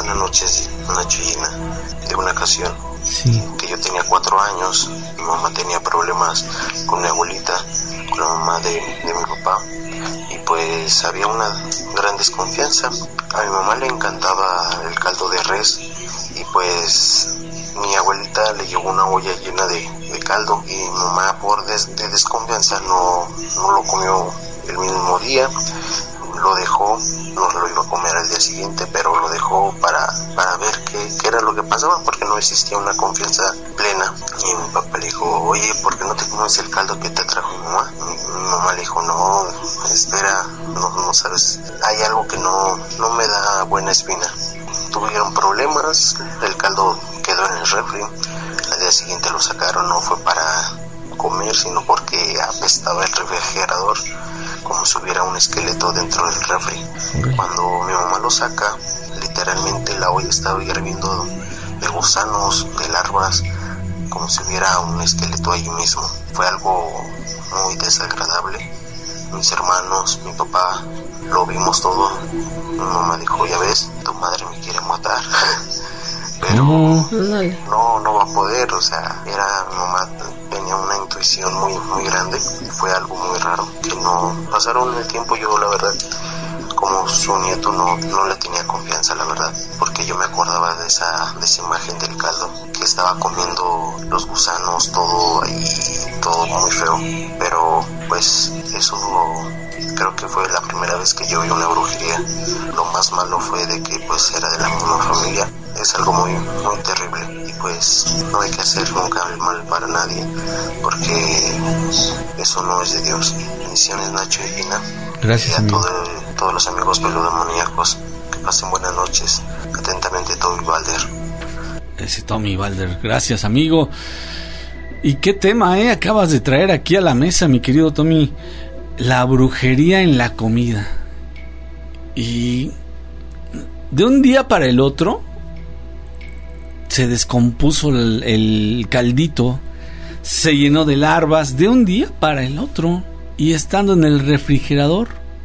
Buenas noches, Nacho y Gina. De una ocasión que yo tenía 4 años, mi mamá tenía problemas con mi abuelita, con la mamá de mi papá, y pues había una gran desconfianza. A mi mamá le encantaba el caldo de res, y pues mi abuelita le llevó una olla llena de caldo, y mi mamá por de desconfianza no lo comió el mismo día, lo dejó, no lo iba a comer al día siguiente, pero lo dejó para ver qué era lo que pasaba, porque no existía una confianza plena. Y mi papá le dijo, oye, ¿por qué no te comes el caldo que te trajo mi mamá? Mi mamá le dijo, no, espera, no sabes, hay algo que no me da buena espina. Tuvieron problemas, el caldo quedó en el refri, al día siguiente lo sacaron, no fue para comer, sino porque apestaba el refrigerador como si hubiera un esqueleto dentro del refri. Cuando mi mamá lo saca, literalmente la olla estaba hirviendo de gusanos, de larvas, como si hubiera un esqueleto ahí mismo. Fue algo muy desagradable. Mis hermanos, mi papá, lo vimos todo. Mi mamá dijo, ya ves, tu madre me quiere matar. Pero no va a poder, o sea, mi mamá tenía una intuición muy grande. Fue algo muy raro, que no pasaron el tiempo. Yo la verdad, como su nieto, no le tenía confianza, la verdad, porque yo me acordaba de esa imagen del caldo, que estaba comiendo los gusanos, todo ahí, todo muy feo. Pero pues eso creo que fue la primera vez que yo vi una brujería. Lo más malo fue de que pues era de la misma familia. Es algo muy terrible, y pues no hay que hacer nunca el mal para nadie, porque eso no es de Dios. Bendiciones, Nacho y Gina. Gracias, y a amigo. todos los amigos peludomaníacos, que pasen buenas noches. Atentamente, Tommy Balder. Ese Tommy Balder, gracias, amigo. Y qué tema acabas de traer aquí a la mesa, mi querido Tommy. La brujería en la comida. Y de un día para el otro se descompuso el caldito, se llenó de larvas de un día para el otro, y estando en el refrigerador,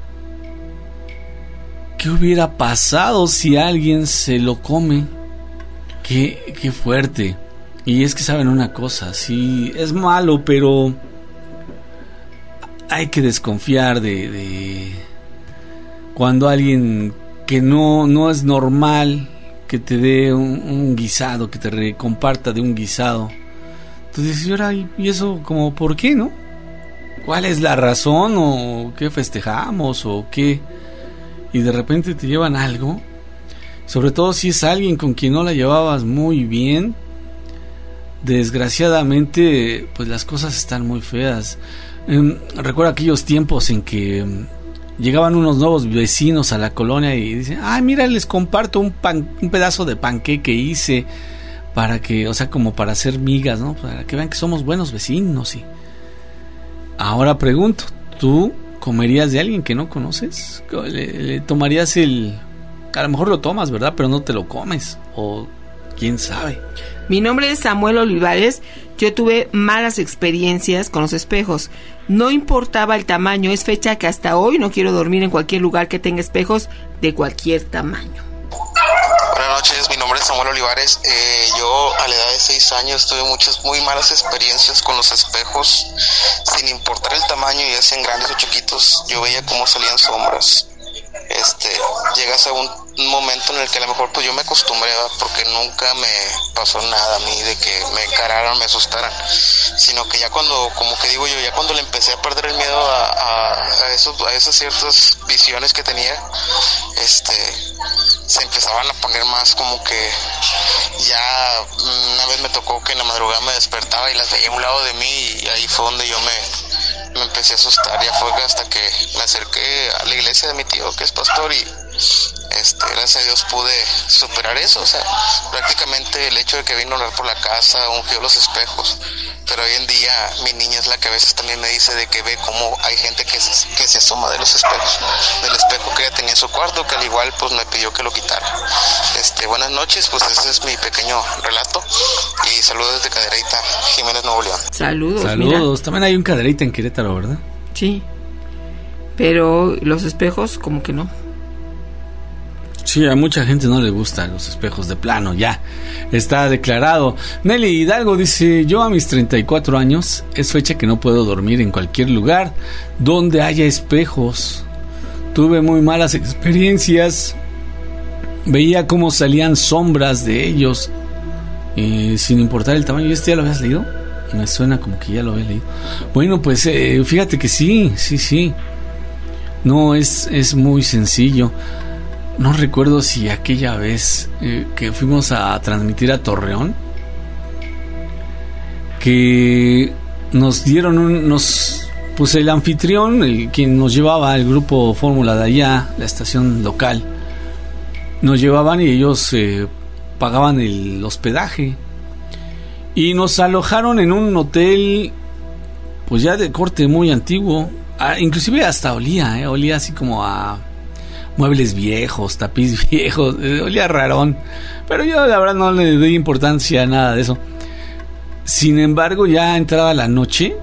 ¿qué hubiera pasado si alguien se lo come? Qué fuerte. Y es que saben una cosa, sí, es malo, pero hay que desconfiar de cuando alguien que no es normal que te dé un guisado, que te comparta de un guisado. Entonces, señora, ¿y eso como por qué, no? ¿Cuál es la razón? ¿O qué festejamos? ¿O qué? Y de repente te llevan algo, sobre todo si es alguien con quien no la llevabas muy bien. Desgraciadamente, pues las cosas están muy feas. Recuerdo aquellos tiempos en que llegaban unos nuevos vecinos a la colonia y dicen, mira, les comparto un pedazo de panqué que hice para que, o sea, como para hacer migas, ¿no? Para que vean que somos buenos vecinos. Y ahora pregunto, ¿tú comerías de alguien que no conoces? ¿Le tomarías a lo mejor lo tomas, ¿verdad? Pero no te lo comes, o quién sabe. Mi nombre es Samuel Olivares. Yo tuve malas experiencias con los espejos. No importaba el tamaño. Es fecha que hasta hoy no quiero dormir en cualquier lugar que tenga espejos de cualquier tamaño. Buenas noches, mi nombre es Samuel Olivares. Yo a la edad de 6 años tuve muchas muy malas experiencias con los espejos. Sin importar el tamaño, ya sean grandes o chiquitos, yo veía cómo salían sombras. Llegas a un momento en el que a lo mejor pues yo me acostumbré, porque nunca me pasó nada a mí de que me encararan, me asustaran, sino que ya cuando, como que digo yo, ya cuando le empecé a perder el miedo a esas ciertas visiones que tenía, se empezaban a poner más como que ya. Una vez me tocó que en la madrugada me despertaba y las veía a un lado de mí, y ahí fue donde yo me empecé a asustar. Ya fue hasta que me acerqué a la iglesia de mi tío, que es pastor, y gracias a Dios pude superar eso. O sea, prácticamente el hecho de que vino a orar por la casa ungió los espejos. Pero hoy en día mi niña es la que a veces también me dice de que ve cómo hay gente que se asoma de los espejos, del espejo que ella tenía en su cuarto, que al igual pues me pidió que lo quitara. Buenas noches, pues ese es mi pequeño relato, y saludos desde Cadereyta, Jiménez, Nuevo León. Saludos. Mira. También hay un Cadereyta en Querétaro, ¿verdad? Sí, pero los espejos como que no. Sí, a mucha gente no le gustan los espejos de plano, ya está declarado. Nelly Hidalgo dice, yo a mis 34 años es fecha que no puedo dormir en cualquier lugar donde haya espejos. Tuve muy malas experiencias, veía cómo salían sombras de ellos, sin importar el tamaño. ¿Este ya lo habías leído? Me suena como que ya lo había leído. Bueno, pues fíjate que sí. No, es muy sencillo. No recuerdo si aquella vez que fuimos a transmitir a Torreón, que nos dieron pues el anfitrión, quien nos llevaba, el grupo Fórmula de allá, la estación local, nos llevaban y ellos pagaban el hospedaje y nos alojaron en un hotel pues ya de corte muy antiguo, inclusive hasta olía así como a muebles viejos, tapiz viejos, olía rarón, pero yo la verdad no le doy importancia a nada de eso. Sin embargo, ya entrada la noche,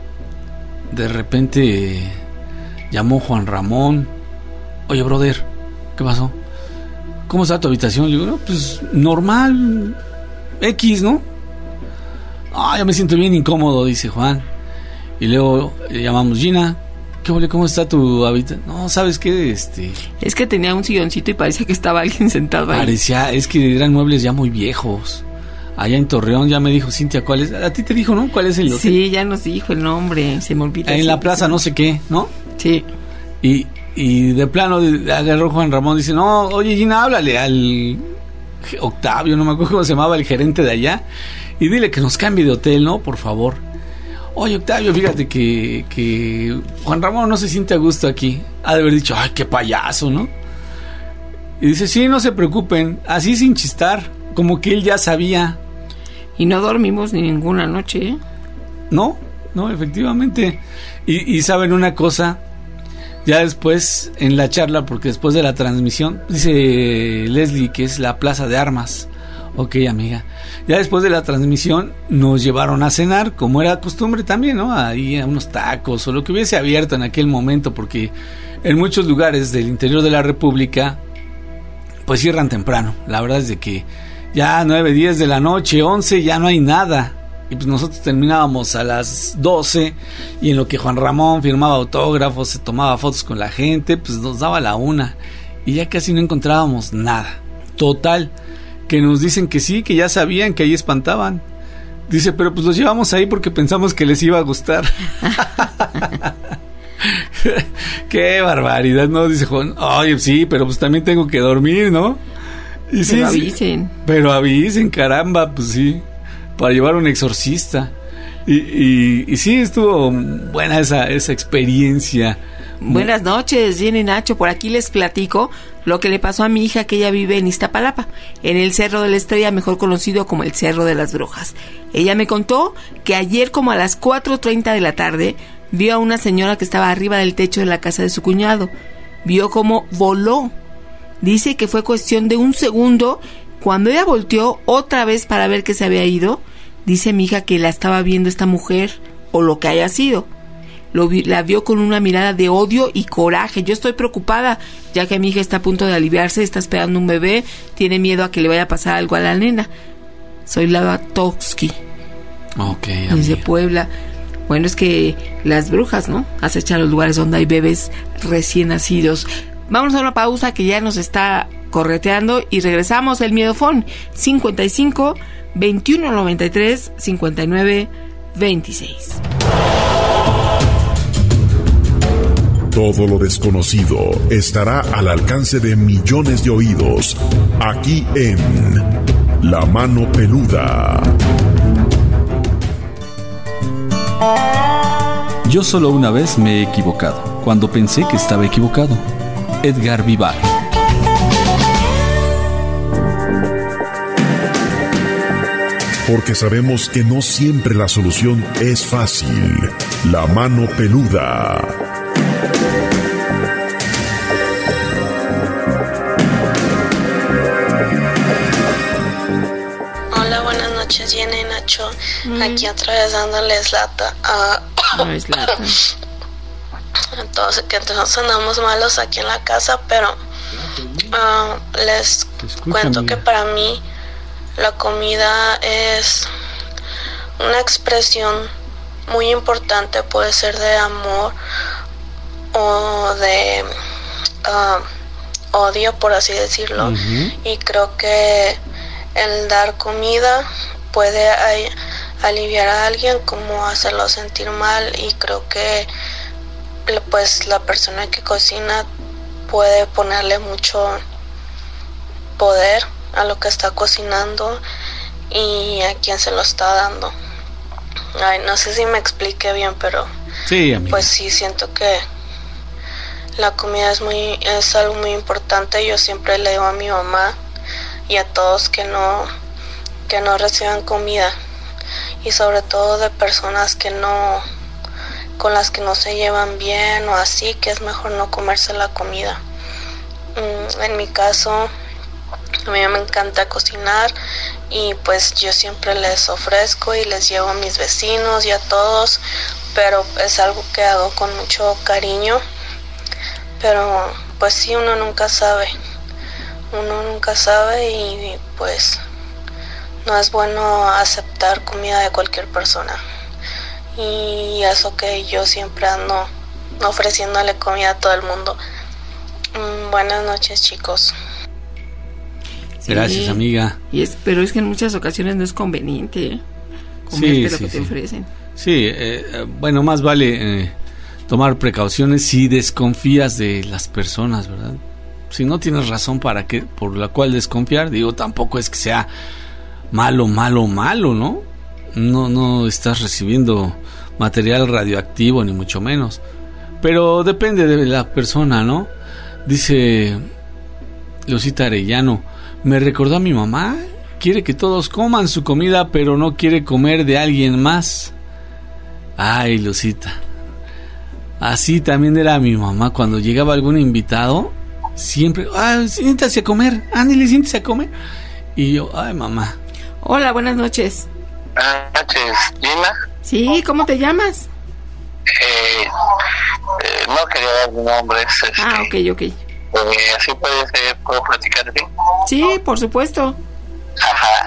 de repente llamó Juan Ramón. Oye, brother, ¿qué pasó? ¿Cómo está tu habitación? Le digo, no, pues normal, X, ¿no? Ya me siento bien incómodo, dice Juan. Y luego le llamamos, Gina, ¿qué ole? ¿Cómo está tu habitación? No, ¿sabes qué? Es que tenía un silloncito y parecía que estaba alguien sentado ahí. Parecía, es que eran muebles ya muy viejos. Allá en Torreón ya me dijo Cintia cuál es. A ti te dijo, ¿no? ¿Cuál es el hotel? Sí, ya nos dijo el nombre, se me olvidó. En la plaza no sé qué, ¿no? Sí. Y de plano agarró Juan Ramón, dice, no, oye Gina, háblale al Octavio, no me acuerdo cómo se llamaba, el gerente de allá, y dile que nos cambie de hotel, ¿no? Por favor. Oye, Octavio, fíjate que Juan Ramón no se siente a gusto aquí. Ha de haber dicho, ay, qué payaso, ¿no? Y dice, sí, no se preocupen, así sin chistar, como que él ya sabía. Y no dormimos ni ninguna noche, ¿eh? No, efectivamente. Y saben una cosa, ya después, en la charla, porque después de la transmisión, dice Leslie que es la Plaza de Armas. Ok, amiga. Ya después de la transmisión nos llevaron a cenar, como era costumbre también, ¿no? Ahí a unos tacos o lo que hubiese abierto en aquel momento, porque en muchos lugares del interior de la República pues cierran temprano. La verdad es de que ya 9, 10 de la noche, 11, ya no hay nada. Y pues nosotros terminábamos a las 12 y en lo que Juan Ramón firmaba autógrafos, se tomaba fotos con la gente, pues nos daba la 1 y ya casi no encontrábamos nada. Total, que nos dicen que sí, que ya sabían que ahí espantaban. Dice, pero pues los llevamos ahí porque pensamos que les iba a gustar. Qué barbaridad, ¿no? Dice Juan, oye, sí, pero pues también tengo que dormir, ¿no? Y pero sí, avisen. Sí, pero avisen, caramba, pues sí, para llevar un exorcista. Y sí, estuvo buena esa experiencia. Buenas noches, Jenny y Nacho. Por aquí les platico lo que le pasó a mi hija, que ella vive en Iztapalapa, en el Cerro de la Estrella, mejor conocido como el Cerro de las Brujas. Ella me contó que ayer, como a las 4:30 de la tarde, vio a una señora que estaba arriba del techo de la casa de su cuñado. Vio cómo voló. Dice que fue cuestión de un segundo. Cuando ella volteó otra vez para ver que se había ido, dice mi hija que la estaba viendo esta mujer, o lo que haya sido. La vio con una mirada de odio y coraje. Yo estoy preocupada, ya que mi hija está a punto de aliviarse, está esperando un bebé, tiene miedo a que le vaya a pasar algo a la nena. Soy Lava Toksky. Ok, desde Puebla. Bueno, es que las brujas, ¿no? Acechan los lugares donde hay bebés recién nacidos. Vamos a una pausa que ya nos está correteando y regresamos. El Miedofón 55 21 93 59 26. Todo lo desconocido estará al alcance de millones de oídos, aquí en La Mano Peluda. Yo solo una vez me he equivocado, cuando pensé que estaba equivocado. Edgar Vivar. Porque sabemos que no siempre la solución es fácil. La Mano Peluda. Hola, buenas noches, Jenny y Nacho. Aquí otra vez dándoles lata. No es lata. Entonces, que nosotros andamos malos aquí en la casa, pero Les cuento que para mí la comida es una expresión muy importante, puede ser de amor o de odio, por así decirlo. Y creo que el dar comida puede aliviar a alguien como hacerlo sentir mal, y creo que pues la persona que cocina puede ponerle mucho poder a lo que está cocinando y a quien se lo está dando. No sé si me expliqué bien, pero sí, amiga. Pues sí, siento que la comida es algo muy importante. Yo siempre le digo a mi mamá y a todos que no reciban comida, y sobre todo de personas con las que no se llevan bien o así, que es mejor no comerse la comida. En mi caso, a mí me encanta cocinar, y pues yo siempre les ofrezco y les llevo a mis vecinos y a todos, pero es algo que hago con mucho cariño. Pero pues sí, uno nunca sabe y pues no es bueno aceptar comida de cualquier persona. Y eso que yo siempre ando ofreciéndole comida a todo el mundo. Buenas noches, chicos. Sí, gracias, amiga. Pero es que en muchas ocasiones no es conveniente comerte lo que te ofrecen. Sí, bueno, más vale tomar precauciones si desconfías de las personas, ¿verdad? Si no tienes razón por la cual desconfiar, digo, tampoco es que sea malo, ¿no? No estás recibiendo material radioactivo, ni mucho menos. Pero depende de la persona, ¿no? Dice Lucita Arellano, me recordó a mi mamá, quiere que todos coman su comida, pero no quiere comer de alguien más. Ay, Lucita, así también era mi mamá. Cuando llegaba algún invitado, siempre, siéntase a comer, ándale, siéntase a comer. Y yo, ay, mamá. Hola, buenas noches. Buenas noches, Gina. Sí, ¿cómo te llamas? No quería dar mi nombre. Ok. ¿Así puedo platicar de ti? Sí, por supuesto. Ajá,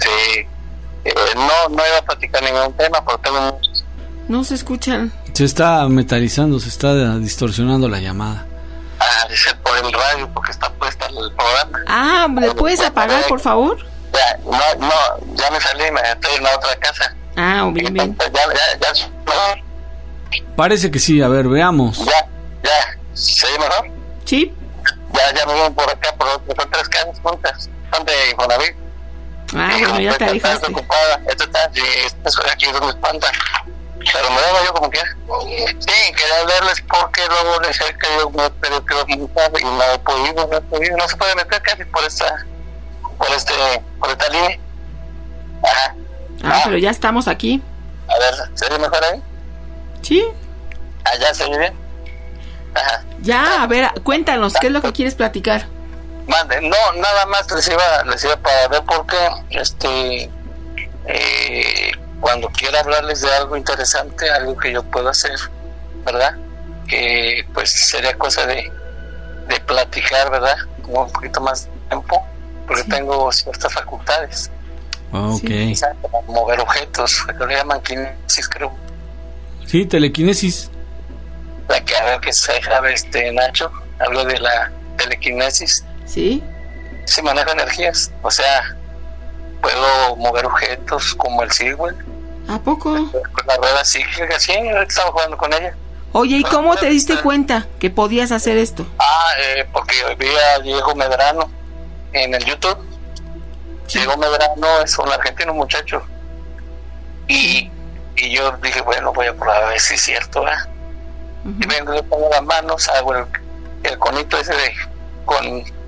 no iba a platicar ningún tema, pero tengo muchos. No se escuchan. Se está metalizando, se está distorsionando la llamada. Dice por el radio, porque está puesta el programa. ¿Le puedes apagar, por favor? Ya me salí, estoy en la otra casa. Bien. Ya, parece que sí, a ver, veamos. Ya, ¿se oye mejor? Sí. Ya me voy por acá, son 3 casas juntas, son de Infonavit. Bueno, ya te alejaste. Esto está aquí donde espantan. Pero me veo yo como quiera. Sí, quería verles porque luego les he querido montar y no he podido, no se puede meter casi por esta línea. Ajá. Pero ya estamos aquí. A ver, ¿se oye mejor ahí? Sí. ¿Ya se oye bien? Ajá. Ya, a ver, cuéntanos, ¿qué es lo que quieres platicar? Mande, no, nada más les iba para ver por qué, cuando quiera hablarles de algo interesante, algo que yo pueda hacer, ¿verdad? Que pues sería cosa de platicar, ¿verdad? Como un poquito más de tiempo, porque tengo ciertas facultades. Okay. Como mover objetos, que le llaman kinesis, creo. Sí, telequinesis. A ver qué sabe Nacho, algo de la telequinesis. Sí. Sí, manejo energías, o sea, puedo mover objetos como el Sigwell. ¿A poco? Con la rueda cíclica, sí, estaba jugando con ella. Oye, ¿y cómo te diste cuenta que podías hacer esto? Porque vi a Diego Medrano en el YouTube. Sí. Diego Medrano es un argentino muchacho. Y yo dije, bueno, voy a probar a ver si es cierto, ¿verdad? Y vengo, le pongo las manos, hago el conito ese con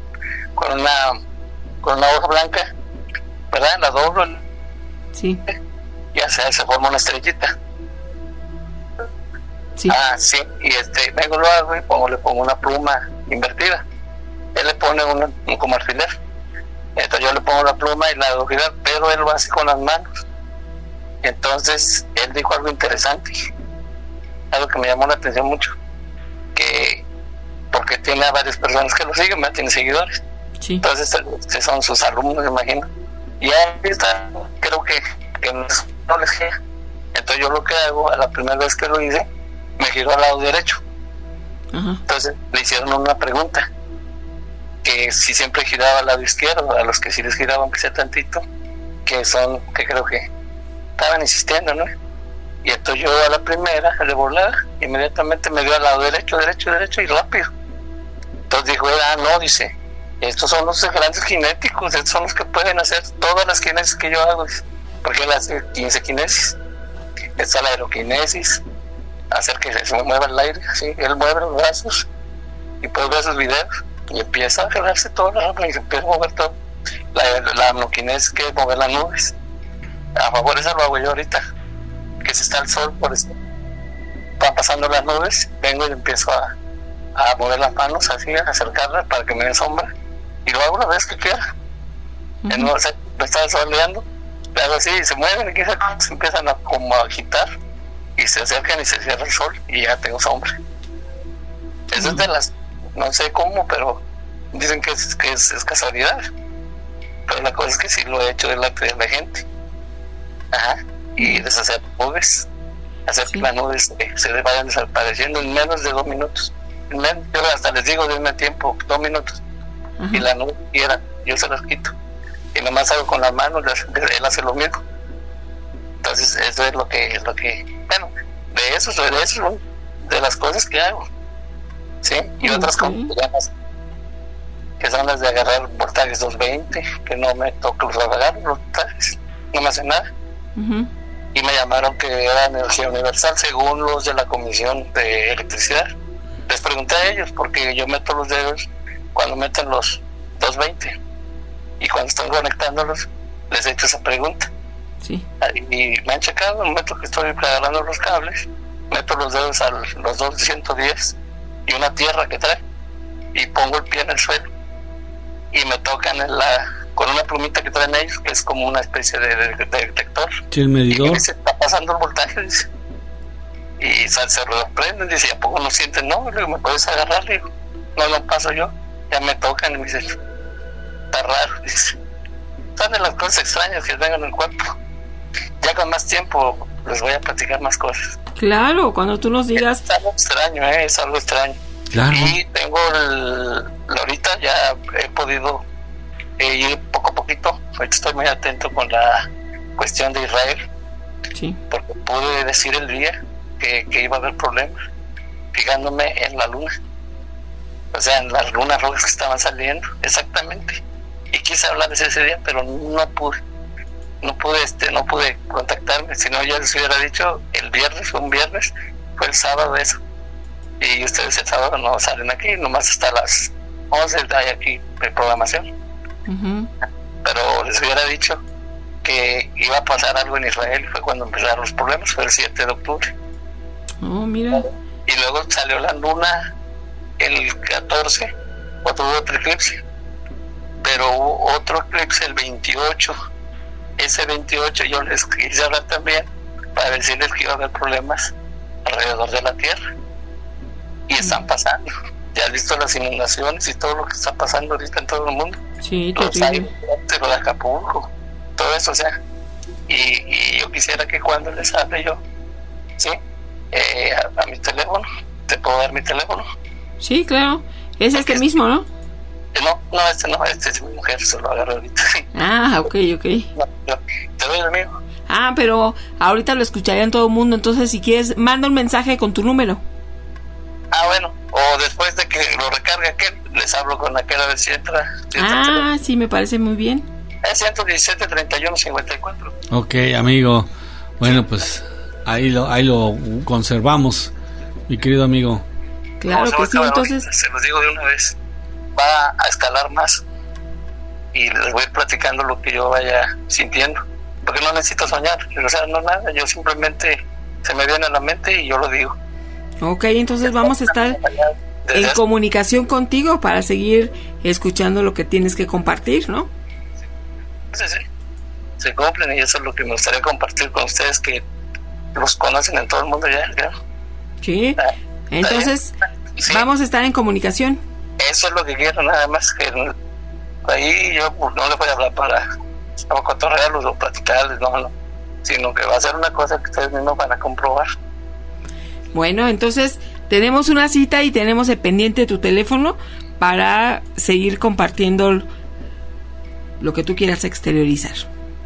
una hoja blanca, ¿verdad? La doblo. Sí. Ya se forma una estrellita. Sí. Sí. Y vengo, lo hago y le pongo una pluma invertida. Él le pone como alfiler. Entonces yo le pongo la pluma y la hago girar, pero él lo hace con las manos. Entonces él dijo algo interesante, algo que me llamó la atención mucho, porque tiene a varias personas que lo siguen, tiene seguidores. Sí. Entonces son sus alumnos, me imagino. Y ahí está, creo que no les gira. Entonces yo lo que hago, a la primera vez que lo hice, me giró al lado derecho. Entonces le hicieron una pregunta, que si siempre giraba al lado izquierdo, a los que sí les giraba aunque sea tantito, que creo que estaban insistiendo, ¿no? Y entonces yo a la primera, de volada, inmediatamente me dio al lado derecho y rápido. Entonces dijo, no, dice, estos son los grandes cinéticos, estos son los que pueden hacer todas las kinesis que yo hago, dice, porque él hace 15 kinesis. Está la aeroquinesis, hacer que se me mueva el aire, así, él mueve los brazos, y puedes ver sus videos, y empieza a jalarse todo, y se empieza a mover todo. La amnoquinesis, que es mover las nubes. A favor, eso lo hago yo ahorita, que si está el sol, por eso van pasando las nubes, vengo y empiezo a mover las manos, así, a acercarlas para que me den sombra, y lo hago la vez que quiera. Me está soleando, le hago así, y se mueven, y se empiezan a como a agitar, y se acercan y se cierra el sol, y ya tengo sombra. Eso es de las, no sé cómo, pero dicen que es casualidad. Pero la cosa es que sí lo he hecho delante de la gente. Y deshacer nubes, hacer que las nubes se vayan desapareciendo en menos de 2 minutos. Yo hasta les digo, denme tiempo, 2 minutos. Y la nube quiera, yo se las quito. Y nomás hago con las manos, él hace lo mismo. Entonces eso es lo que bueno, de eso de las cosas que hago, ¿sí? Y otras cosas que son las de agarrar voltajes 220, que no me toca los voltajes, no me hacen nada. Y me llamaron que era energía universal según los de la Comisión de Electricidad. Les pregunté a ellos, porque yo meto los dedos cuando meten los 220, y cuando están conectándolos les he hecho esa pregunta. Sí. Y me han checado, en el momento que estoy agarrando los cables, meto los dedos a los 210 y una tierra que trae, y pongo el pie en el suelo, y me tocan con una plumita que traen ellos, que es como una especie de detector. Sí, el medidor. Y me dice, está pasando el voltaje, dice. Y se sorprenden, dice, ¿a poco no sienten? No, le digo, ¿me puedes agarrar? Le digo, no paso yo, ya me tocan, y me dice, está raro, dice. Son de las cosas extrañas que tengo en el cuerpo. Ya con más tiempo les voy a platicar más cosas. Claro, cuando tú nos digas. Es algo extraño, es algo extraño. Claro. Y tengo ahorita ya he podido ir poco a poquito. Ahorita estoy muy atento con la cuestión de Israel. Sí. Porque pude decir el día que iba a haber problemas, fijándome en la luna. O sea, en las lunas rojas que estaban saliendo, exactamente. Y quise hablarles ese día, pero no pude contactarme, si no ya les hubiera dicho el viernes, fue el sábado eso, y ustedes el sábado no salen aquí, nomás hasta las 11 hay aquí de programación. Pero les hubiera dicho que iba a pasar algo en Israel, y fue cuando empezaron los problemas, fue el 7 de octubre. Mira. Y luego salió la luna el 14, cuando hubo otro eclipse, pero hubo otro eclipse el 28. Ese 28 yo les quise hablar también para decirles que iba a haber problemas alrededor de la Tierra, y están pasando. Ya has visto las inundaciones y todo lo que está pasando ahorita en todo el mundo. Sí, lo de Acapulco, todo eso, o sea, y yo quisiera que cuando les hable yo, ¿sí? A mi teléfono, ¿te puedo dar mi teléfono? Sí, claro, es este mismo, ¿no? No, este es mi mujer, se lo agarro ahorita. Ok. No, te doy el mío. Pero ahorita lo escucharían todo el mundo, entonces si quieres, manda un mensaje con tu número. Bueno, o después de que lo recargue aquel, les hablo con aquel a ver si entra. Sí, me parece muy bien. Es 117 31 54. Ok, amigo. Bueno, pues ahí lo conservamos, mi querido amigo. Claro que sí, entonces. Se los digo de una vez. Va a escalar más, y les voy a ir platicando lo que yo vaya sintiendo, porque no necesito soñar, o sea, no nada, yo simplemente se me viene a la mente y yo lo digo. Ok, entonces vamos a estar en comunicación contigo para seguir escuchando lo que tienes que compartir, ¿no? Sí, se cumplen, y eso es lo que me gustaría compartir con ustedes, que los conocen en todo el mundo ya, claro. Sí, entonces vamos a estar en comunicación. Eso es lo que quiero, nada más, que ahí yo pues, no le voy a hablar para cotorrearlos o platicarles, no, sino que va a ser una cosa que ustedes mismos van a comprobar. Bueno, entonces tenemos una cita y tenemos el pendiente de tu teléfono para seguir compartiendo lo que tú quieras exteriorizar.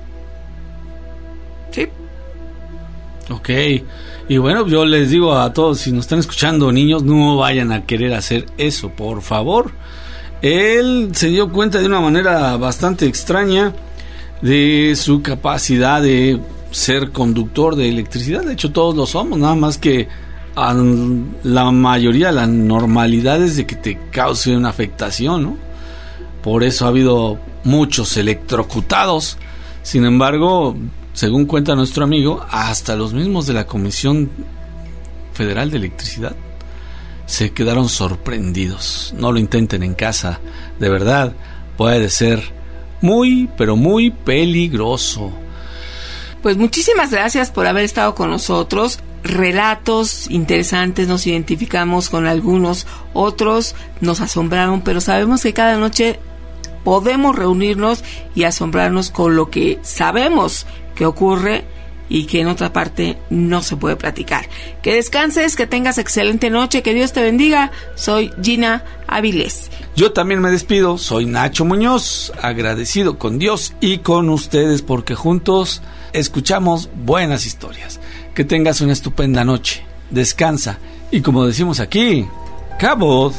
¿Sí? Ok, y bueno, yo les digo a todos, si nos están escuchando, niños, no vayan a querer hacer eso, por favor. Él se dio cuenta de una manera bastante extraña de su capacidad de ser conductor de electricidad. De hecho, todos lo somos, nada más que la mayoría, la normalidad es de que te cause una afectación, ¿no? Por eso ha habido muchos electrocutados. Sin embargo, según cuenta nuestro amigo, hasta los mismos de la Comisión Federal de Electricidad se quedaron sorprendidos. No lo intenten en casa, de verdad, puede ser muy, pero muy peligroso. Pues muchísimas gracias por haber estado con nosotros. Relatos interesantes, nos identificamos con algunos, otros nos asombraron, pero sabemos que cada noche podemos reunirnos y asombrarnos con lo que sabemos que ocurre y que en otra parte no se puede platicar. Que descanses, que tengas excelente noche, que Dios te bendiga. Soy Gina Avilés. Yo también me despido, soy Nacho Muñoz, agradecido con Dios y con ustedes porque juntos escuchamos buenas historias. Que tengas una estupenda noche, descansa y como decimos aquí, ¡cabot!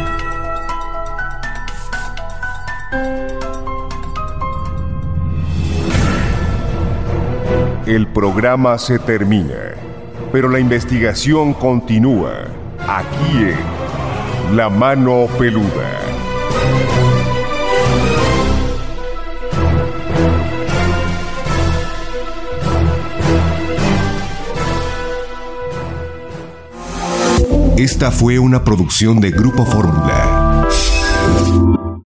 El programa se termina, pero la investigación continúa aquí en La Mano Peluda. Esta fue una producción de Grupo Fórmula.